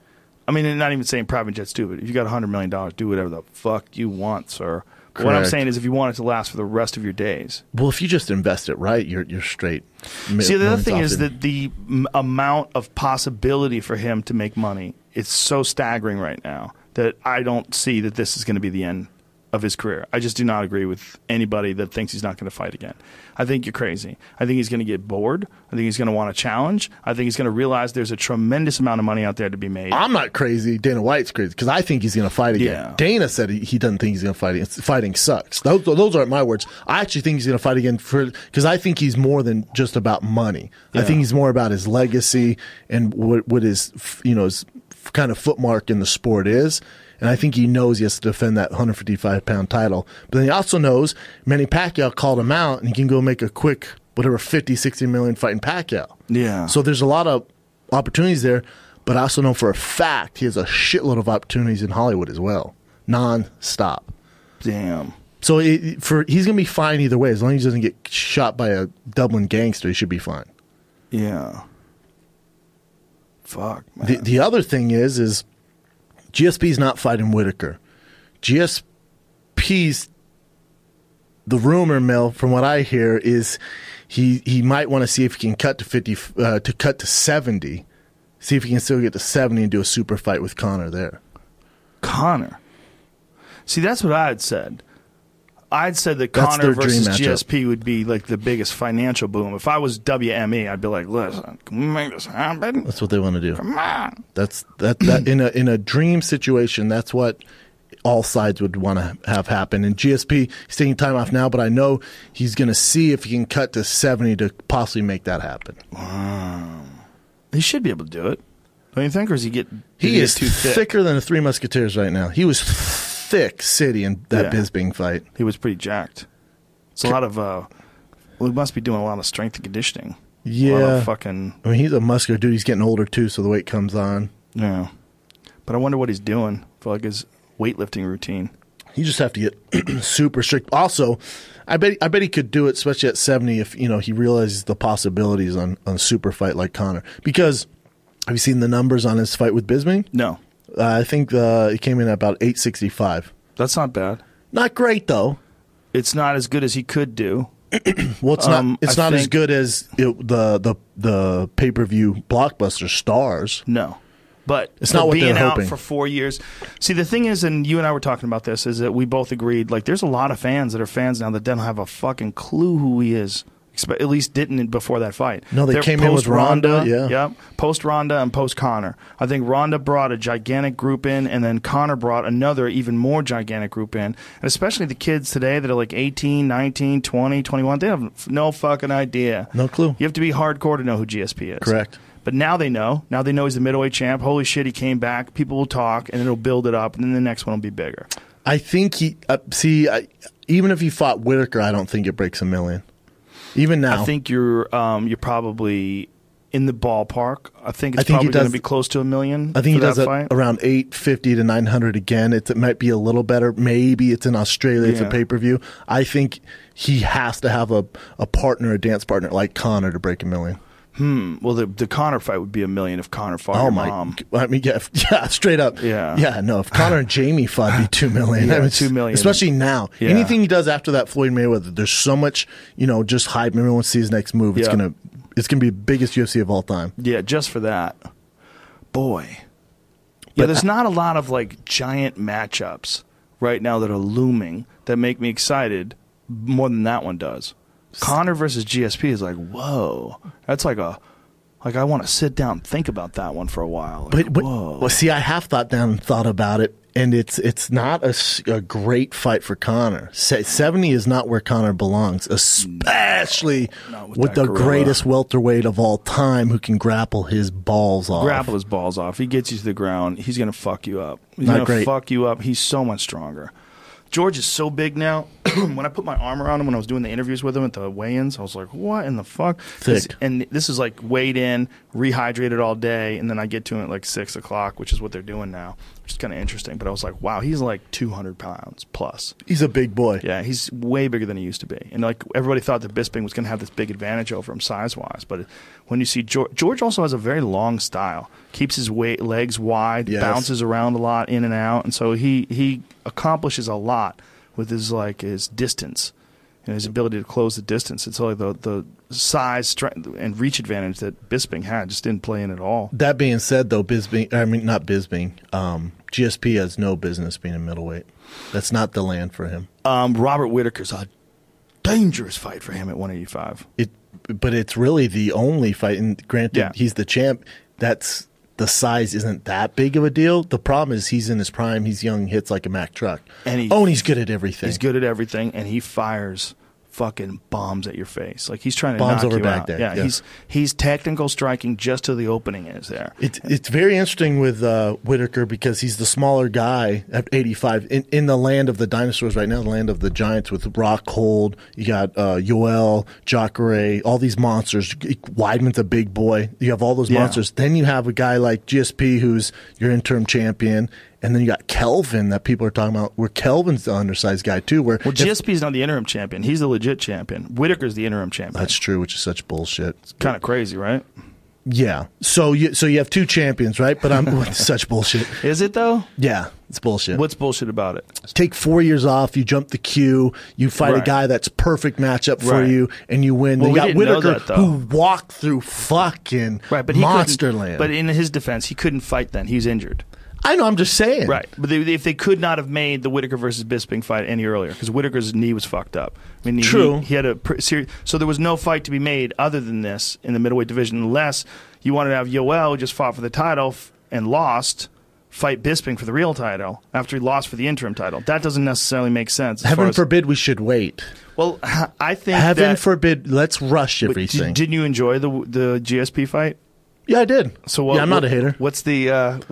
I mean, not even saying private jet stupid. If you got $100 million, do whatever the fuck you want, sir. Correct. What I'm saying is if you want it to last for the rest of your days. Well, if you just invest it right, you're straight. See, the other thing is that the amount of possibility for him to make money is so staggering right now that I don't see that this is going to be the end of his career. I just do not agree with anybody that thinks he's not going to fight again. I think you're crazy. I think he's going to get bored. I think he's going to want to challenge. I think he's going to realize there's a tremendous amount of money out there to be made. I'm not crazy. Dana White's crazy because I think he's going to fight again. Yeah. Dana said he doesn't think he's going to fight again. Fighting sucks. Those aren't my words. I actually think he's going to fight again because I think he's more than just about money. Yeah. I think he's more about his legacy and what his kind of footmark in the sport is. And I think he knows he has to defend that 155-pound title. But then he also knows Manny Pacquiao called him out, and he can go make a quick, whatever, 50, 60 million fighting Pacquiao. Yeah. So there's a lot of opportunities there, but I also know for a fact he has a shitload of opportunities in Hollywood as well, non-stop. Damn. So he's going to be fine either way. As long as he doesn't get shot by a Dublin gangster, he should be fine. Yeah. Fuck, man. The other thing is GSP's not fighting Whitaker. GSP's, the rumor mill, from what I hear, is he might want to see if he can cut to 50, to cut to 70. See if he can still get to 70 and do a super fight with Conor there. Conor. See, that's what I had said. I'd said that That's Conor their dream versus matchup. GSP would be like the biggest financial boom. If I was WME, I'd be like, listen, can we make this happen? That's what they want to do. Come on. That in a dream situation, that's what all sides would want to have happen. And GSP, he's taking time off now, but I know he's going to see if he can cut to 70 to possibly make that happen. He should be able to do it. Don't you think? Or is he get He is too thick? thicker than the Three Musketeers right now. He was thick city in that Yeah. Bisping fight. He was pretty jacked. It's a lot of, we must be doing a lot of strength and conditioning. A lot Yeah. of fucking, I mean, he's a muscular dude. He's getting older too, so the weight comes on. yeah. But I wonder what he's doing for like his weightlifting routine. You just have to get super strict. Also, I bet he could do it, especially at 70, if he realizes the possibilities on a super fight like Conor. Because have you seen the numbers on his fight with Bisping? No, I think he came in at about 865. that's not bad. Not great though. It's not as good as he could do. Well, it's not. It's I not as think- good as the pay-per-view blockbuster stars. No. But It's for not what being they're out hoping. for 4 years. See, the thing is, and you and I were talking about this, is that we both agreed, like, there's a lot of fans that are fans now that don't have a fucking clue who he is. At least didn't before that fight. No, they They're came in with Ronda, yeah. Yep. Post Ronda and post Conor. I think Ronda brought a gigantic group in, and then Conor brought another even more gigantic group in. And especially the kids today that are like 18, 19, 20, 21, they have no fucking idea. No clue. You have to be hardcore to know who GSP is. Correct. But now they know. Now they know he's the middleweight champ. Holy shit, he came back. People will talk, and it'll build it up, and then the next one will be bigger. I think he. Even if he fought Whitaker, I don't think it breaks $1 million. Even now, I think you're probably in the ballpark. I think it's I think he probably going to does- be close to $1 million. I think he for does that it fight. around 850 to 900 again. It might be a little better. Maybe it's in Australia. It's a Yeah. pay-per-view. I think he has to have a partner, a dance partner like Conor to break $1 million. Well, the Conor fight would be $1 million if Conor fought Oh your my! mom. I mean, yeah, straight up. Yeah. No. If Conor and Jamie fought, it'd be $2 million. Yeah, I mean, $2 million. especially now. Yeah. Anything he does after that Floyd Mayweather, there's so much, just hype. Everyone sees his next move. It's Yeah. gonna be the biggest UFC of all time. Yeah, just for that. Boy. But Yeah, there's not a lot of like giant matchups right now that are looming that make me excited more than that one does. Conor versus GSP is like, whoa. That's like I want to sit down and think about that one for a while. Like, But whoa. well, see, I have thought down and thought about it, and it's not a great fight for Conor. 70 is not where Conor belongs, especially Not with with the that gorilla. greatest welterweight of all time who can grapple his balls off. Grapple his balls off. He gets you to the ground. He's going to fuck you up. He's Not going to great. fuck you up. He's so much stronger. George is so big now. When I put my arm around him when I was doing the interviews with him at the weigh-ins, I was like, what in the fuck? Thick. And this is like weighed in, rehydrated all day, and then I get to him at like 6 o'clock, which is what they're doing now, which is kind of interesting. But I was like, wow, he's like 200 pounds plus. He's a big boy. Yeah, he's way bigger than he used to be. And like everybody thought that Bisping was going to have this big advantage over him size-wise. But when you see George also has a very long style. Keeps his legs wide, Yes. bounces around a lot, in and out. And so he accomplishes a lot with his distance and his ability to close the distance. It's like the size, strength, and reach advantage that Bisping had just didn't play in at all. That being said, though, not Bisping, GSP has no business being a middleweight. That's not the land for him. Robert Whitaker's a dangerous fight for him at 185. But it's really the only fight. And granted, Yeah. he's the champ. The size isn't that big of a deal. The problem is he's in his prime. He's young, hits like a Mack truck. And he's good at everything. He's good at everything, and he fires fucking bombs at your face. Like he's trying to Bombs knock over you out. Baghdad, Yeah, yeah. he's technical striking just to the opening is there. It's very interesting with Whitaker because he's the smaller guy at 85 in the land of the dinosaurs right now, the land of the giants with Rockhold. You got Yoel, Jacare, all these monsters. Weidman's a big boy. You have all those Yeah. monsters. Then you have a guy like GSP who's your interim champion. And then you got Kelvin that people are talking about, where Kelvin's the undersized guy too. Well, GSP's not the interim champion. He's the legit champion. Whitaker's the interim champion. That's true, which is such bullshit. It's kind of crazy, right? Yeah. So you have two champions, right? But I'm such bullshit. Is it though? Yeah, it's bullshit. What's bullshit about it? Take 4 years off, you jump the queue, you fight a Right. guy that's perfect matchup for Right. you, and you win. Well, You we got didn't know Whitaker that, though. who walked through fucking Right, but he monster couldn't- land. But in his defense, he couldn't fight then. He was injured. I know, I'm just saying. Right, but if they could not have made the Whitaker versus Bisping fight any earlier, because Whitaker's knee was fucked up. I mean, True. He had a serious, so there was no fight to be made other than this in the middleweight division, unless you wanted to have Yoel, who just fought for the title and lost, fight Bisping for the real title after he lost for the interim title. That doesn't necessarily make sense. as far Heaven as- forbid we should wait. Well, I think Heaven that, forbid, let's rush but everything. didn't you enjoy the GSP fight? Yeah, I did. So yeah, I'm not a hater. What's the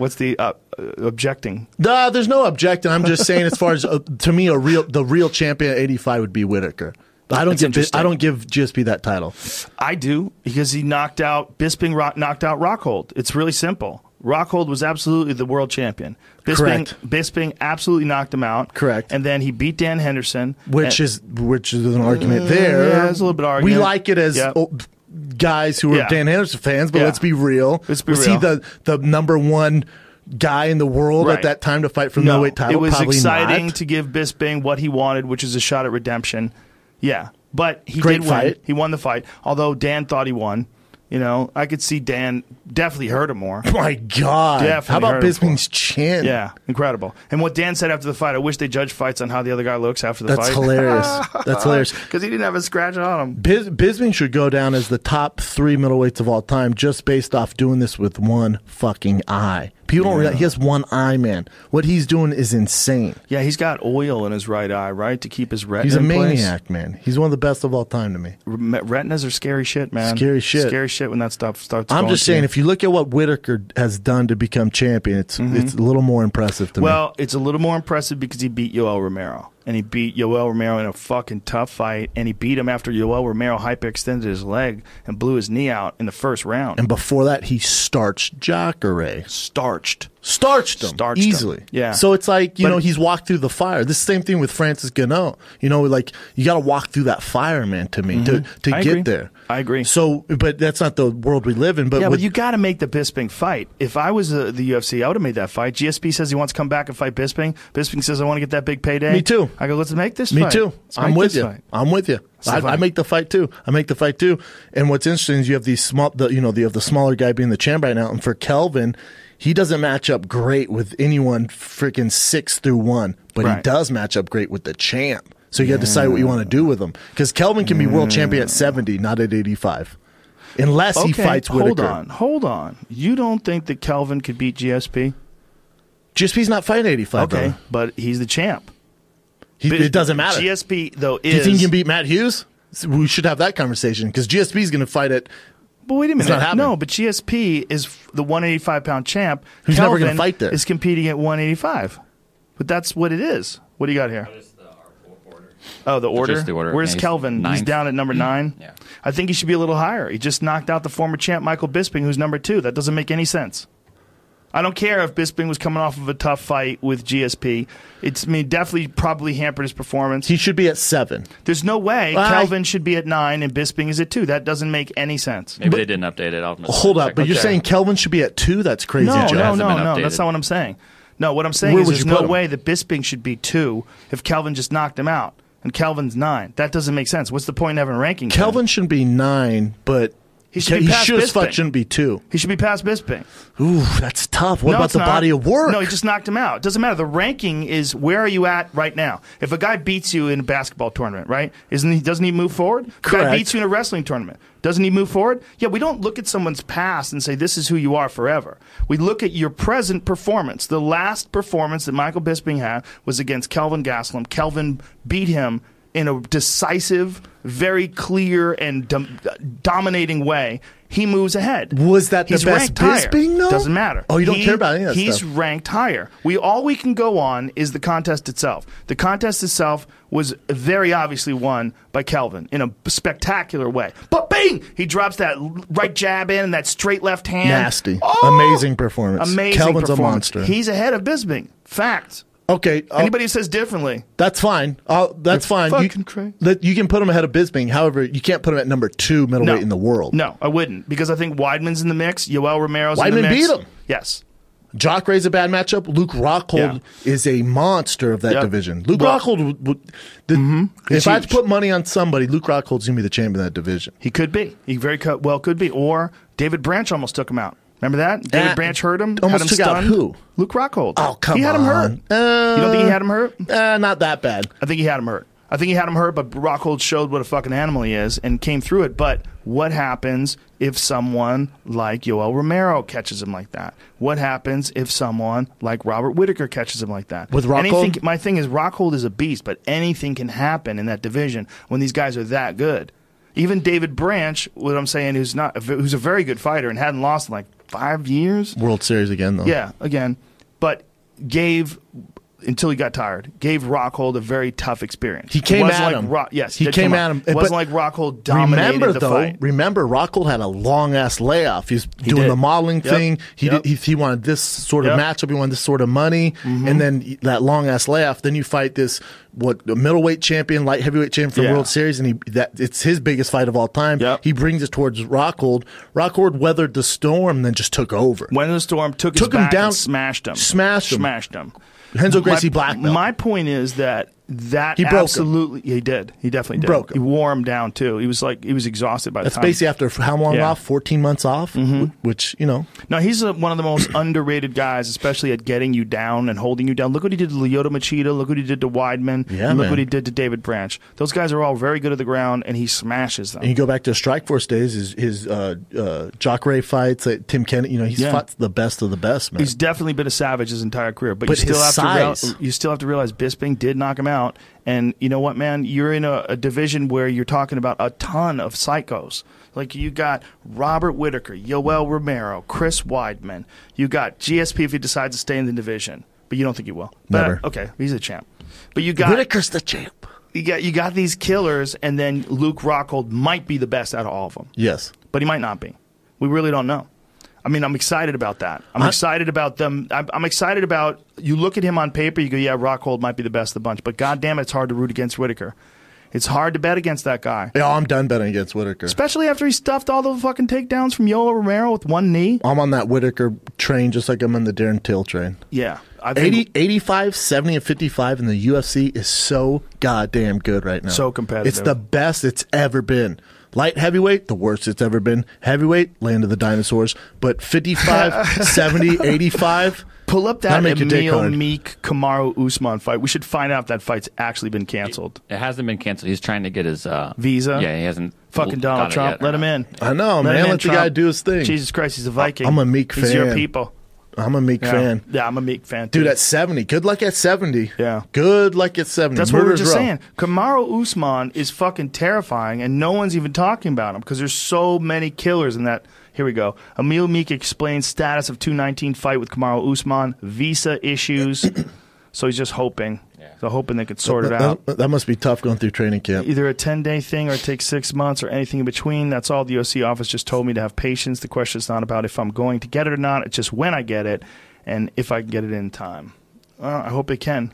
objecting? Nah, there's no objecting. I'm just saying, as far as to me, the real champion at 85 would be Whitaker. But I That's interesting. don't give GSP that title. I do, because he knocked out Bisping. Knocked out Rockhold. It's really simple. Rockhold was absolutely the world champion. Correct. Bisping absolutely knocked him out. Correct. And then he beat Dan Henderson, Which and- is an argument there. yeah, there's a little bit of We argument. like it as Yep. guys who are Yeah. Dan Henderson fans, but Yeah. let's be real. Let's be was real. he the number one guy in the world Right. at that time to fight for the No, middleweight title? it was Probably exciting not. to give Bisping what he wanted, which is a shot at redemption. Yeah, but he Great did win. fight. He won the fight, although Dan thought he won. You know, I could see Dan definitely hurt him more. My God. Definitely How about heard him Bisping's chin? Yeah, incredible. And what Dan said after the fight, I wish they judge fights on how the other guy looks after the That's fight. hilarious. That's hilarious. Because he didn't have a scratch on him. Bisping should go down as the top 3 middleweights of all time just based off doing this with one fucking eye. People don't realize he has one eye, man. What he's doing is insane. Yeah, he's got oil in his right eye, right, to keep his retina He's a in place. maniac, man. He's one of the best of all time to me. Retinas are scary shit, man. Scary shit. Scary shit when that stuff starts I'm going just saying, to you. if you look at what Whitaker has done to become champion, it's a little more impressive to me. Well, it's a little more impressive because he beat Yoel Romero. And he beat Yoel Romero in a fucking tough fight. And he beat him after Yoel Romero hyperextended his leg and blew his knee out in the first round. And before that, he starched Jacare. Starched. Starched him Starched him. easily. Yeah. So it's like, you But- know, he's walked through the fire. The same thing with Francis Gano. You know, like, you got to walk through that fire, man, to me, to I get agree. there. I agree. So, but that's not the world we live in. But Yeah, with, but you got to make the Bisping fight. If I was the UFC, I would have made that fight. GSP says he wants to come back and fight Bisping. Bisping says, I want to get that big payday. Me too. I go, let's make this Me fight. too. Let's I'm make with this you. fight. I'm with you. So I funny. make the fight too. I make the fight too. And what's interesting is you have these small, you have the smaller guy being the champ right now. And for Kelvin, he doesn't match up great with anyone freaking 6-1, but he Right. does match up great with the champ. So you got to decide what you want to do with him. Because Kelvin can be world champion at 70, not at 85. Unless he fights Whitaker. Hold on. You don't think that Kelvin could beat GSP? GSP's not fighting 85, Okay, brother. but he's the champ. It doesn't matter. GSP, though, Do you is... think he can beat Matt Hughes? We should have that conversation because GSP's going to fight at. But wait a minute. not happening. No, but GSP is the 185-pound champ. Who's never gonna Kelvin fight there. is competing at 185. But that's what it is. What do you got here? Oh, the order? Just the order. Where's Yeah, he's Kelvin? He's ninth. down at number 9? Yeah. I think he should be a little higher. He just knocked out the former champ Michael Bisping, who's number 2. That doesn't make any sense. I don't care if Bisping was coming off of a tough fight with GSP. Definitely probably hampered his performance. He should be at 7. There's no way Kelvin should be at 9 and Bisping is at 2. That doesn't make any sense. Maybe they didn't update it. I'll Hold up, but you're saying Kelvin should be at 2? That's crazy, No, Joe. no, hasn't no, been no. updated. That's not what I'm saying. No, what I'm saying Where is would there's you no put him? way that Bisping should be 2 if Kelvin just knocked him out and Kelvin's 9. That doesn't make sense. What's the point of having rankings? Kelvin shouldn't be 9, but He should be past sure as fuck Bisping. shouldn't be 2. He should be past Bisping. Ooh, that's tough. What No, about it's the not. body of work? No, he just knocked him out. It doesn't matter. The ranking is where are you at right now. If a guy beats you in a basketball tournament, right? Doesn't he move forward? If a guy Correct. beats you in a wrestling tournament, doesn't he move forward? Yeah, we don't look at someone's past and say this is who you are forever. We look at your present performance. The last performance that Michael Bisping had was against Kelvin Gastelum. Kelvin beat him in a decisive, very clear, and dominating way, he moves ahead. Was that the He's best ranked higher. Bisping, though? Doesn't matter. Oh, you don't care about any of that He's stuff. ranked higher. All we can go on is the contest itself. The contest itself was very obviously won by Kelvin in a spectacular way. But bing! He drops that right jab in and that straight left hand. Nasty. Oh! Amazing performance. Amazing Kelvin's performance. a monster. He's ahead of Bisping. Fact. Okay. Anybody who says differently. That's fine. That's fine. fucking crazy. You can put him ahead of Bisping. However, you can't put him at number 2 middleweight in the world. No, I wouldn't. Because I think Weidman's in the mix. Yoel Romero's in the Weidman mix. beat him. Yes. Jacque's a bad matchup. Luke Rockhold is a monster of that Yep. division. Luke Well- Rockhold, He's if I had to huge. put money on somebody, Luke Rockhold's going to be the champion of that division. He could be. He very well could be. Or David Branch almost took him out. Remember that? David Branch hurt him. Almost had him took out stunned. who? Luke Rockhold. Oh, come on. He had him hurt. You don't think he had him hurt? Not that bad. I think he had him hurt. But Rockhold showed what a fucking animal he is and came through it. But what happens if someone like Yoel Romero catches him like that? What happens if someone like Robert Whittaker catches him like that? With Rockhold? My thing is Rockhold is a beast, but anything can happen in that division when these guys are that good. Even David Branch, what I'm saying, who's a very good fighter and hadn't lost in like 5 years. World Series again, though. Yeah, again. But until he got tired, gave Rockhold a very tough experience. He came at him. Yes, he came at him. It wasn't like Rockhold dominated the fight. Remember, Rockhold had a long-ass layoff. He was doing did. the modeling Yep. thing. Yep. He wanted this sort of Yep. matchup. He wanted this sort of money. Mm-hmm. And then that long-ass layoff. Then you fight this, the middleweight champion, light heavyweight champion for Yeah. World Series, and it's his biggest fight of all time. Yep. He brings it towards Rockhold. Rockhold weathered the storm, then just took over. Went in the storm, took his him back down, and smashed him. Smashed him. Renzo Gracie black belt. My point is that He broke absolutely he did. He definitely did. Broke him. He wore him down too. He was exhausted by the That's time. basically after how long Yeah. off? 14 months off? Which, No, he's one of the most underrated guys, especially at getting you down and holding you down. Look what he did to Lyoto Machida. Look what he did to Weidman. Yeah, and look man. what he did to David Branch. Those guys are all very good at the ground, and he smashes them. And you go back to Strikeforce days, his Jacare fights, Tim Kennedy, he's fought the best of the best, man. He's definitely been a savage his entire career, but But you still his you still have to realize Bisping did knock him out. And you know what, man? You're in a division where you're talking about a ton of psychos. Like you got Robert Whittaker, Yoel Romero, Chris Weidman. You got GSP if he decides to stay in the division, but you don't think he will. Never. But, okay, he's a champ. But you got Whitaker's the champ. You got these killers, and then Luke Rockhold might be the best out of all of them, Yes. but he might not be. We really don't know. I mean, I'm excited about that. I'm excited about them. I'm excited about, you look at him on paper, you go, yeah, Rockhold might be the best of the bunch, but goddamn, it's hard to root against Whittaker. It's hard to bet against that guy. Yeah, I'm done betting against Whitaker. Especially after he stuffed all the fucking takedowns from Yoel Romero with one knee. I'm on that Whitaker train just like I'm on the Darren Till train. Yeah. I think 85, 70, and 55 in the UFC is so goddamn good right now. So competitive. It's the best it's ever been. Light heavyweight, the worst it's ever been. Heavyweight, land of the dinosaurs. But 55, 70, 85. pull up that That'll make your day Emil card. Meek Kamaru Usman fight. We should find out if that fight's actually been canceled. It hasn't been canceled. He's trying to get his Visa? Yeah, he hasn't. Fucking got Donald it Trump, yet. let him in. I know, Let him man. in, Let the guy Trump. do his thing. Jesus Christ, he's a Viking. I'm a Meek He's your fan. people. I'm a Meek Yeah. fan. Yeah, I'm a Meek fan too. Dude, at 70. Good luck at 70. Yeah. Good luck at 70. That's what we were Murder's just Row. saying. Kamaru Usman is fucking terrifying, and no one's even talking about him because there's so many killers in that. Here we go. Emil Meek explains status of 219 fight with Kamaru Usman, visa issues. So he's just hoping. So hoping they could sort it out. That must be tough going through training camp. Either a 10-day thing or it takes 6 months or anything in between. That's all the OC office just told me to have patience. The question is not about if I'm going to get it or not. It's just when I get it and if I can get it in time. I hope they can,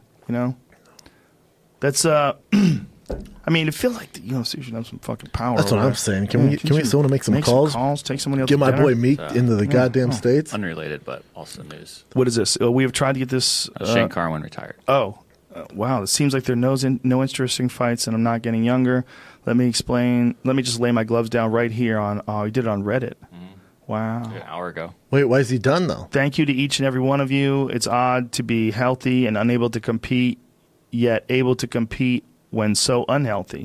That's, I mean, it feels like the UFC should have some fucking power. That's what over I'm it. saying. Can we someone to make some calls? Take somebody else Get to my dinner. boy Meek into the goddamn states. Unrelated, but also news. What is this? We have tried to get this. Shane Carwin retired. Wow. It seems like there are no interesting fights, and I'm not getting younger. Let me explain. Let me just lay my gloves down right here on. Oh, he did it on Reddit. Wow. An hour ago. Wait, why is he done though? Thank you to each and every one of you. It's odd to be healthy and unable to compete, yet able to compete when so unhealthy.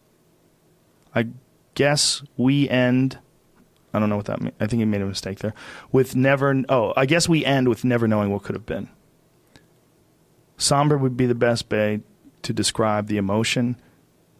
I guess we end. I don't know what that means. I think he made a mistake there. I guess we end with never knowing what could have been. Somber would be the best way to describe the emotion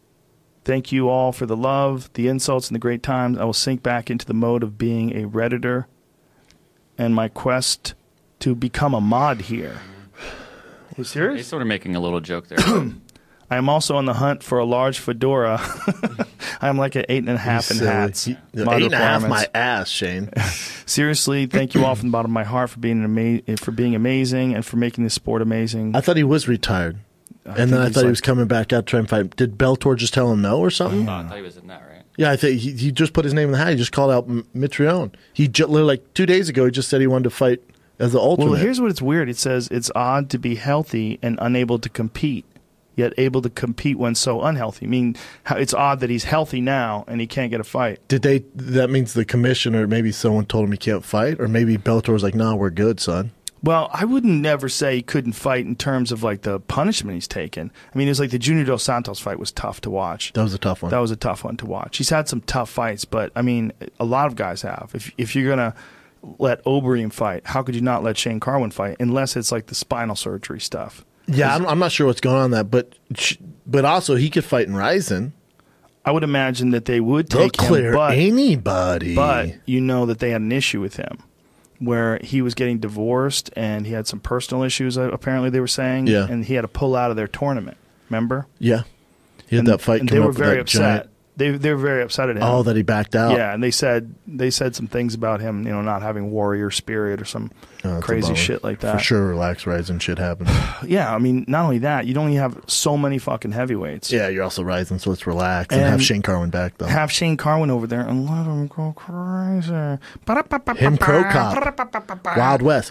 Thank you all for the love, the insults, and the great times. I will sink back into the mode of being a Redditor and my quest to become a mod here. Are you serious? He's sort of making a little joke there. I am also on the hunt for a large fedora. I am like an 8.5 in hats. 8.5 my ass, Shane. Seriously, thank you all from the bottom of my heart for being amazing and for making this sport amazing. I thought he was retired. And then I thought he was coming back out to try and fight. Did Bellator just tell him no or something? I thought he was in that, right? Yeah, I think he just put his name in the hat. He just called out Mitrione. He like 2 days ago, he just said he wanted to fight as the ultimate. Well, here's what it's weird. It says it's odd to be healthy and unable to compete, yet able to compete when so unhealthy. I mean, it's odd that he's healthy now and he can't get a fight. That means the commissioner, maybe someone told him he can't fight? Or maybe Bellator was like, no, we're good, son. Well, I wouldn't never say he couldn't fight in terms of like the punishment he's taken. I mean, it was like the Junior Dos Santos fight was tough to watch. That was a tough one. That was a tough one to watch. He's had some tough fights, but I mean, a lot of guys have. If you're gonna let Overeem fight, how could you not let Shane Carwin fight? Unless it's like the spinal surgery stuff. Yeah, I'm not sure what's going on there, but also he could fight in Ryzen. I would imagine that they would They'll take him, clear anybody. But you know that they had an issue with him, where he was getting divorced and he had some personal issues. Apparently, they were saying, yeah. And he had to pull out of their tournament. Remember? Yeah, he had that fight. And they were very upset. Giant... They were very upset at him. Oh, that he backed out. Yeah, and they said some things about him, not having warrior spirit or some crazy shit like that. For sure, relax, Ryzen shit happens. Yeah, I mean, not only that, you only have so many fucking heavyweights. Yeah, you're also Ryzen, so let's relax and have Shane Carwin back, though. Have Shane Carwin over there and let him go crazy. Him Pro Cop. Wild West.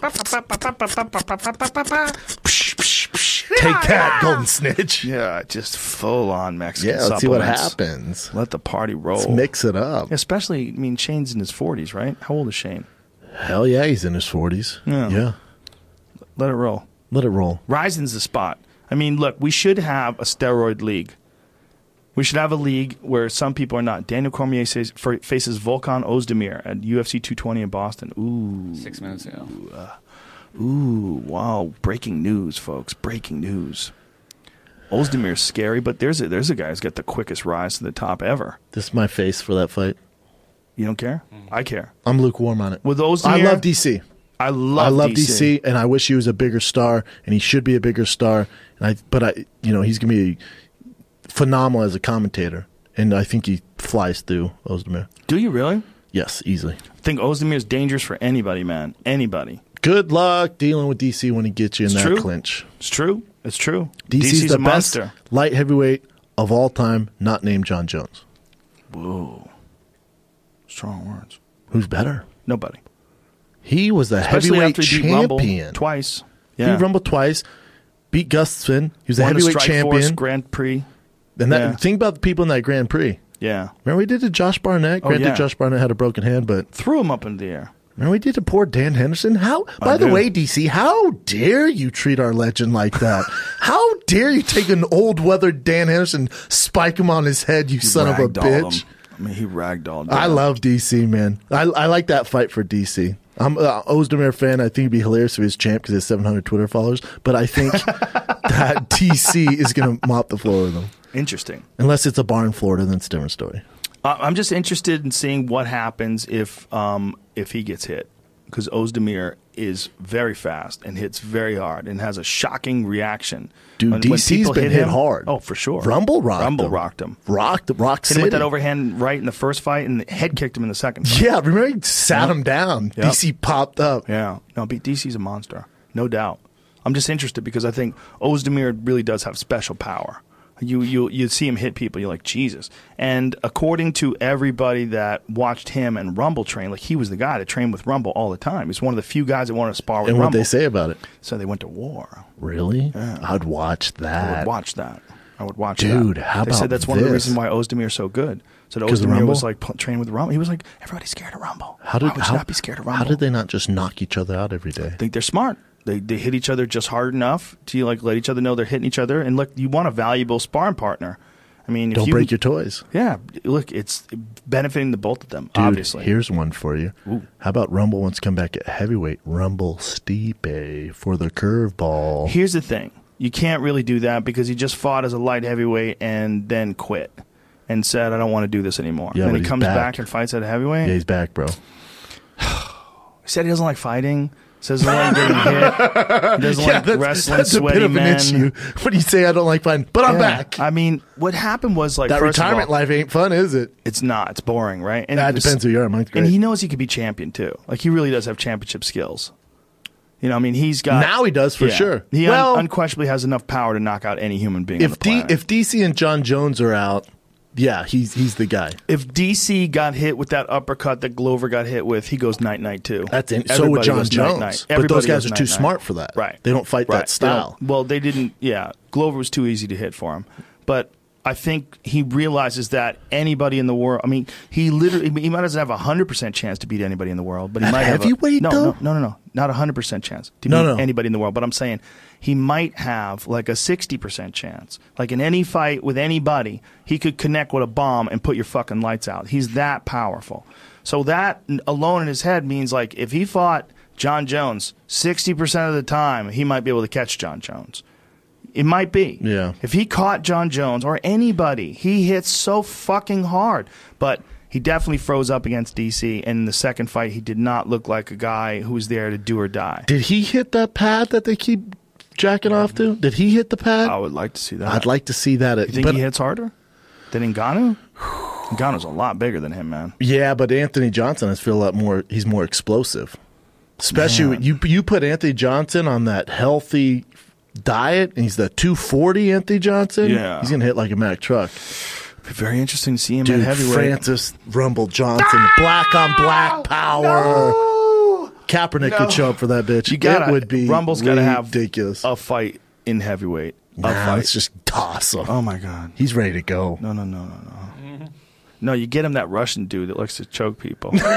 Take that, Golden Snitch. Yeah, just full on Mexican supplements. See what happens. Let the party roll. Let's mix it up. Especially, I mean, Shane's in his 40s, right? How old is Shane? Hell yeah, he's in his 40s. Yeah. Let it roll. Let it roll. Ryzen's the spot. I mean, look, we should have a steroid league. We should have a league where some people are not. Daniel Cormier faces Volkan Ozdemir at UFC 220 in Boston. Ooh. 6 minutes ago. Ooh, wow. Breaking news, folks. Breaking news. Ozdemir's scary, but there's a guy who's got the quickest rise to the top ever. This is my face for that fight. You don't care? I care. I'm lukewarm on it. With Ozdemir, I love DC. I love DC, and I wish he was a bigger star, and he should be a bigger star. But he's gonna be phenomenal as a commentator, and I think he flies through Ozdemir. Do you really? Yes, easily. I think Ozdemir is dangerous for anybody, man. Anybody. Good luck dealing with DC when he gets you in that clinch. It's true. It's true. DC's the a monster. Best light heavyweight of all time, not named John Jones. Whoa. Strong words. Who's better? Nobody. He was the heavyweight champion. Twice. Yeah. He rumbled twice. Beat Gustafsson. He was the heavyweight champion. Force Grand Prix. And think about the people in that Grand Prix. Yeah. Remember we did to Josh Barnett? Granted, Josh Barnett had a broken hand, but... Threw him up in the air. Remember we did to poor Dan Henderson? By the way, DC, how dare you treat our legend like that? How dare you take an old weathered Dan Henderson, spike him on his head, you son of a bitch? I mean, he ragdolled him. I love DC, man. I like that fight for DC. I'm an Ozdemir fan. I think it'd be hilarious if he was champ because he has 700 Twitter followers. But I think that DC is going to mop the floor with him. Interesting. Unless it's a bar in Florida, then it's a different story. I'm just interested in seeing what happens if he gets hit, because Ozdemir is very fast and hits very hard and has a shocking reaction. Dude, DC's been hit hard. Oh, for sure. Rumble rocked him. Rock City. Hit him with that overhand right in the first fight and head kicked him in the second fight. Yeah, remember he sat him down. Yep. DC popped up. Yeah. No, DC's a monster. No doubt. I'm just interested because I think Ozdemir really does have special power. You see him hit people, you're like, Jesus. And according to everybody that watched him and Rumble train, like he was the guy that trained with Rumble all the time. He's one of the few guys that wanted to spar with Rumble. And what they say about it? So they went to war. Really? Yeah. I'd watch that. I would watch that. Dude, how about They said that's one of the reasons why Ozdemir's so good. So Ozdemir was like trained with Rumble. He was like, everybody's scared of Rumble. Why would you not be scared of Rumble? How did they not just knock each other out every day? I think they're smart. They hit each other just hard enough to let each other know they're hitting each other. And look, you want a valuable sparring partner. I mean, don't break your toys. Yeah, look, it's benefiting the both of them. Dude, obviously. Here's one for you. Ooh. How about Rumble wants to come back at heavyweight? Rumble Stipe for the curveball. Here's the thing: you can't really do that because he just fought as a light heavyweight and then quit. and said, I don't want to do this anymore. Yeah, and but he he's comes back. back and fights at heavyweight. Yeah, he's back, bro. He said he doesn't like fighting. Says he doesn't like getting hit. He doesn't like wrestling that's sweaty a bit of men. an issue. What do you say? I don't like fighting, but I'm Yeah. back. I mean, what happened was like That first of retirement all, life ain't fun, is it? it's not. It's boring, right? And That it was- depends who you are. Mine's great. And he knows he could be champion too. Like he really does have championship skills. You know, I mean, he's got Now he does for yeah. sure. He Well, unquestionably has enough power to knock out any human being on the planet. if DC and John Jones are out, yeah, he's the guy. If DC got hit with that uppercut that Glover got hit with, he goes night too. That's in, so Everybody would John goes Jones. night-night. But Everybody those guys goes are too night-night. smart for that. Right. They don't fight Right. that style. Well, they didn't. Yeah, Glover was too easy to hit for him. But I think he realizes that anybody in the world. I mean, he might not have 100% chance to beat anybody in the world, but he At might have heavyweight, though? No, not 100% chance to No. beat anybody in the world. But I'm saying he might have like a 60% chance. Like in any fight with anybody, he could connect with a bomb and put your fucking lights out. He's that powerful. So that alone in his head means like if he fought John Jones 60% of the time, he might be able to catch John Jones. It might be. Yeah. If he caught John Jones or anybody, he hits so fucking hard. But he definitely froze up against DC. And in the second fight, he did not look like a guy who was there to do or die. Did he hit that pad that they keep jacking off to? Did he hit the pad? I would like to see that. I'd like to see that. You think he hits harder than Ngannou? Ngannou's a lot bigger than him, man. Yeah, but Anthony Johnson, I feel a lot more. He's more explosive. Especially Man. you put Anthony Johnson on that healthy diet, and he's the 240 Anthony Johnson. Yeah. He's gonna hit like a Mack truck. Be very interesting to see him Dude, at heavyweight. Francis Rumble Johnson, black on black power. No! Kaepernick No. could show up for that bitch. You gotta, it would be Rumble's got to have ridiculous. a fight in heavyweight. A Nah, fight. let's just toss him. Oh my god. He's ready to go. No. No, you get him that Russian dude that likes to choke people. Who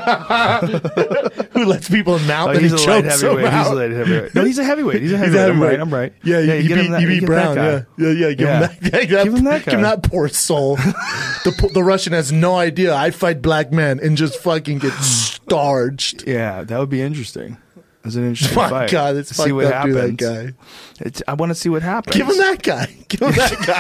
lets people mount and he he's a light chokes them heavyweight. He's a out? light heavyweight. No, he's a heavyweight. He's a He's heavyweight. a I'm right. Yeah, you get him that- beat get Brown. that guy. Yeah. Give him that. Give him that guy. Give him that poor soul. the Russian has no idea. I fight black men and just fucking get starched. Yeah, that would be interesting. It's an interesting My fight. God, it's See fucked what up to happens. that guy. I want to see what happens. Give him that guy. Give him that guy.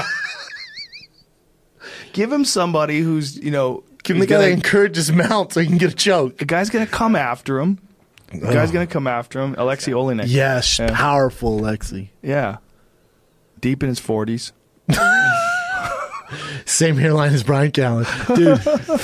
Give him somebody who's Give him the who's guy that gonna- encourages mount so he can get a choke. the guy's going to come after him. The guy's going to come after him. Alexei Olenek. Yes, Yeah. powerful Lexi. Yeah. Deep in his 40s. Same hairline as Brian Callen. Dude,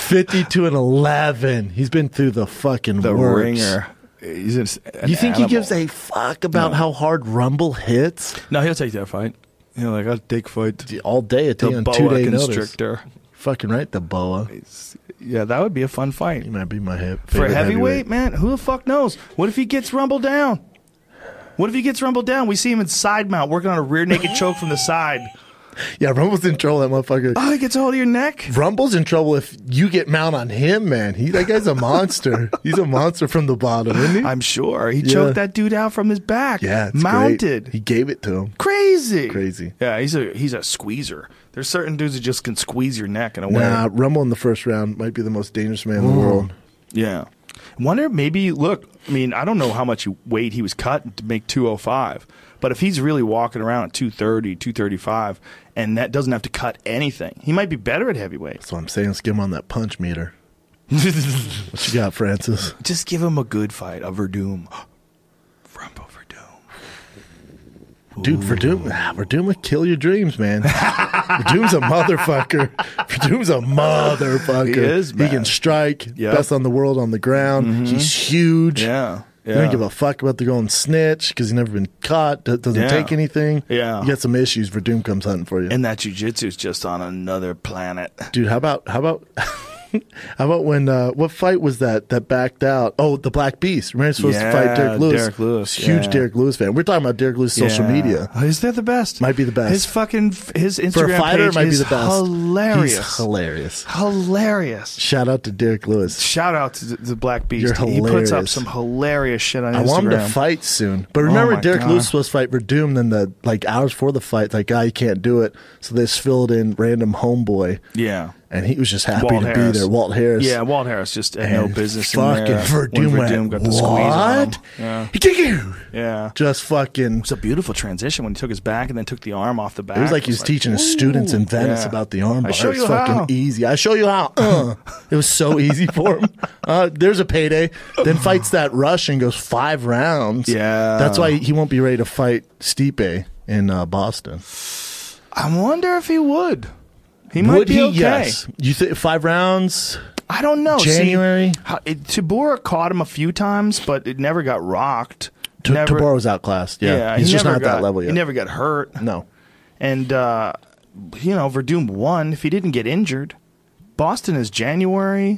52-11. He's been through the fucking The works. ringer. He's an You think animal. he gives a fuck about No. how hard Rumble hits? No, he'll take that fight. Like, I'll take fight. All day at the The end, boa 2-day notice. constrictor. Fucking right, the boa. Yeah, that would be a fun fight. He might be my For favorite heavyweight, man, who the fuck knows? What if he gets rumbled down? What if he gets rumbled down? We see him in side mount working on a rear naked choke from the side. Yeah, Rumble's in trouble, that motherfucker. Oh, he gets a hold of your neck? Rumble's in trouble if you get mount on him, man. That guy's a monster. He's a monster from the bottom, isn't he? I'm sure. He Yeah. choked that dude out from his back. Yeah, it's mounted. great. He gave it to him. Crazy. Crazy. Yeah, he's a squeezer. There's certain dudes that just can squeeze your neck in a way. Nah, Rumble in the first round might be the most dangerous man in the world. Yeah. Wonder maybe, look, I mean, I don't know how much weight he was cut to make 205, but if he's really walking around at 230, 235, and that doesn't have to cut anything, he might be better at heavyweight. That's what I'm saying. Let's give him on that punch meter. What you got, Francis? Just give him a good fight, a Verdum. Rumble Verdum. Dude, Verdum would kill your dreams, man. Verdum's a motherfucker. Verdum's a motherfucker. He is, He man. can strike. Yep. Best on the world on the ground. He's huge. Yeah. He don't give a fuck about the going snitch because he's never been caught. Doesn't Yeah. take anything. Yeah. You got some issues. Verdum comes hunting for you. And that jiu-jitsu is just on another planet. Dude, how about how about when what fight was that backed out? Oh, the Black Beast. Remember, he was supposed to fight Derek Lewis. Derek Lewis, Huge yeah. Derek Lewis fan. We're talking about Derek Lewis' social media. Is that the best? Might be the best. His Instagram For a fighter, page it might be is the best. hilarious. He's hilarious. Hilarious. Shout out to Derek Lewis. Shout out to the Black Beast. You're He puts up hilarious. some hilarious shit on Instagram. I want him to fight soon. But remember, my Derek God. Lewis was supposed to fight Verdum, then hours before the fight, like, you can't do it. So they just filled in random homeboy. Yeah. and he was just happy Walt to Harris. be there. Walt Harris. Yeah, Walt Harris just had no And business in fucking there. Verdum when went, Verdum got the squeeze on him. what? Yeah. He kicked you. Yeah. Just fucking. It was a beautiful transition when he took his back and then took the arm off the back. It was like he was teaching his students in Venice yeah. about the armbar. I show It's you fucking how. easy. I show you how. It was so easy for him. There's a payday. Then fights that Rush and goes 5 rounds. Yeah. That's why he won't be ready to fight Stipe in Boston. I wonder if he would. He might Would be he? okay. Yes. You think 5 rounds? I don't know. January? Tabora caught him a few times, but it never got rocked. Tabor was outclassed. Yeah. He's he just never not at that got- level yet. He never got hurt. No. And, Verdum won. If he didn't get injured, Boston is January.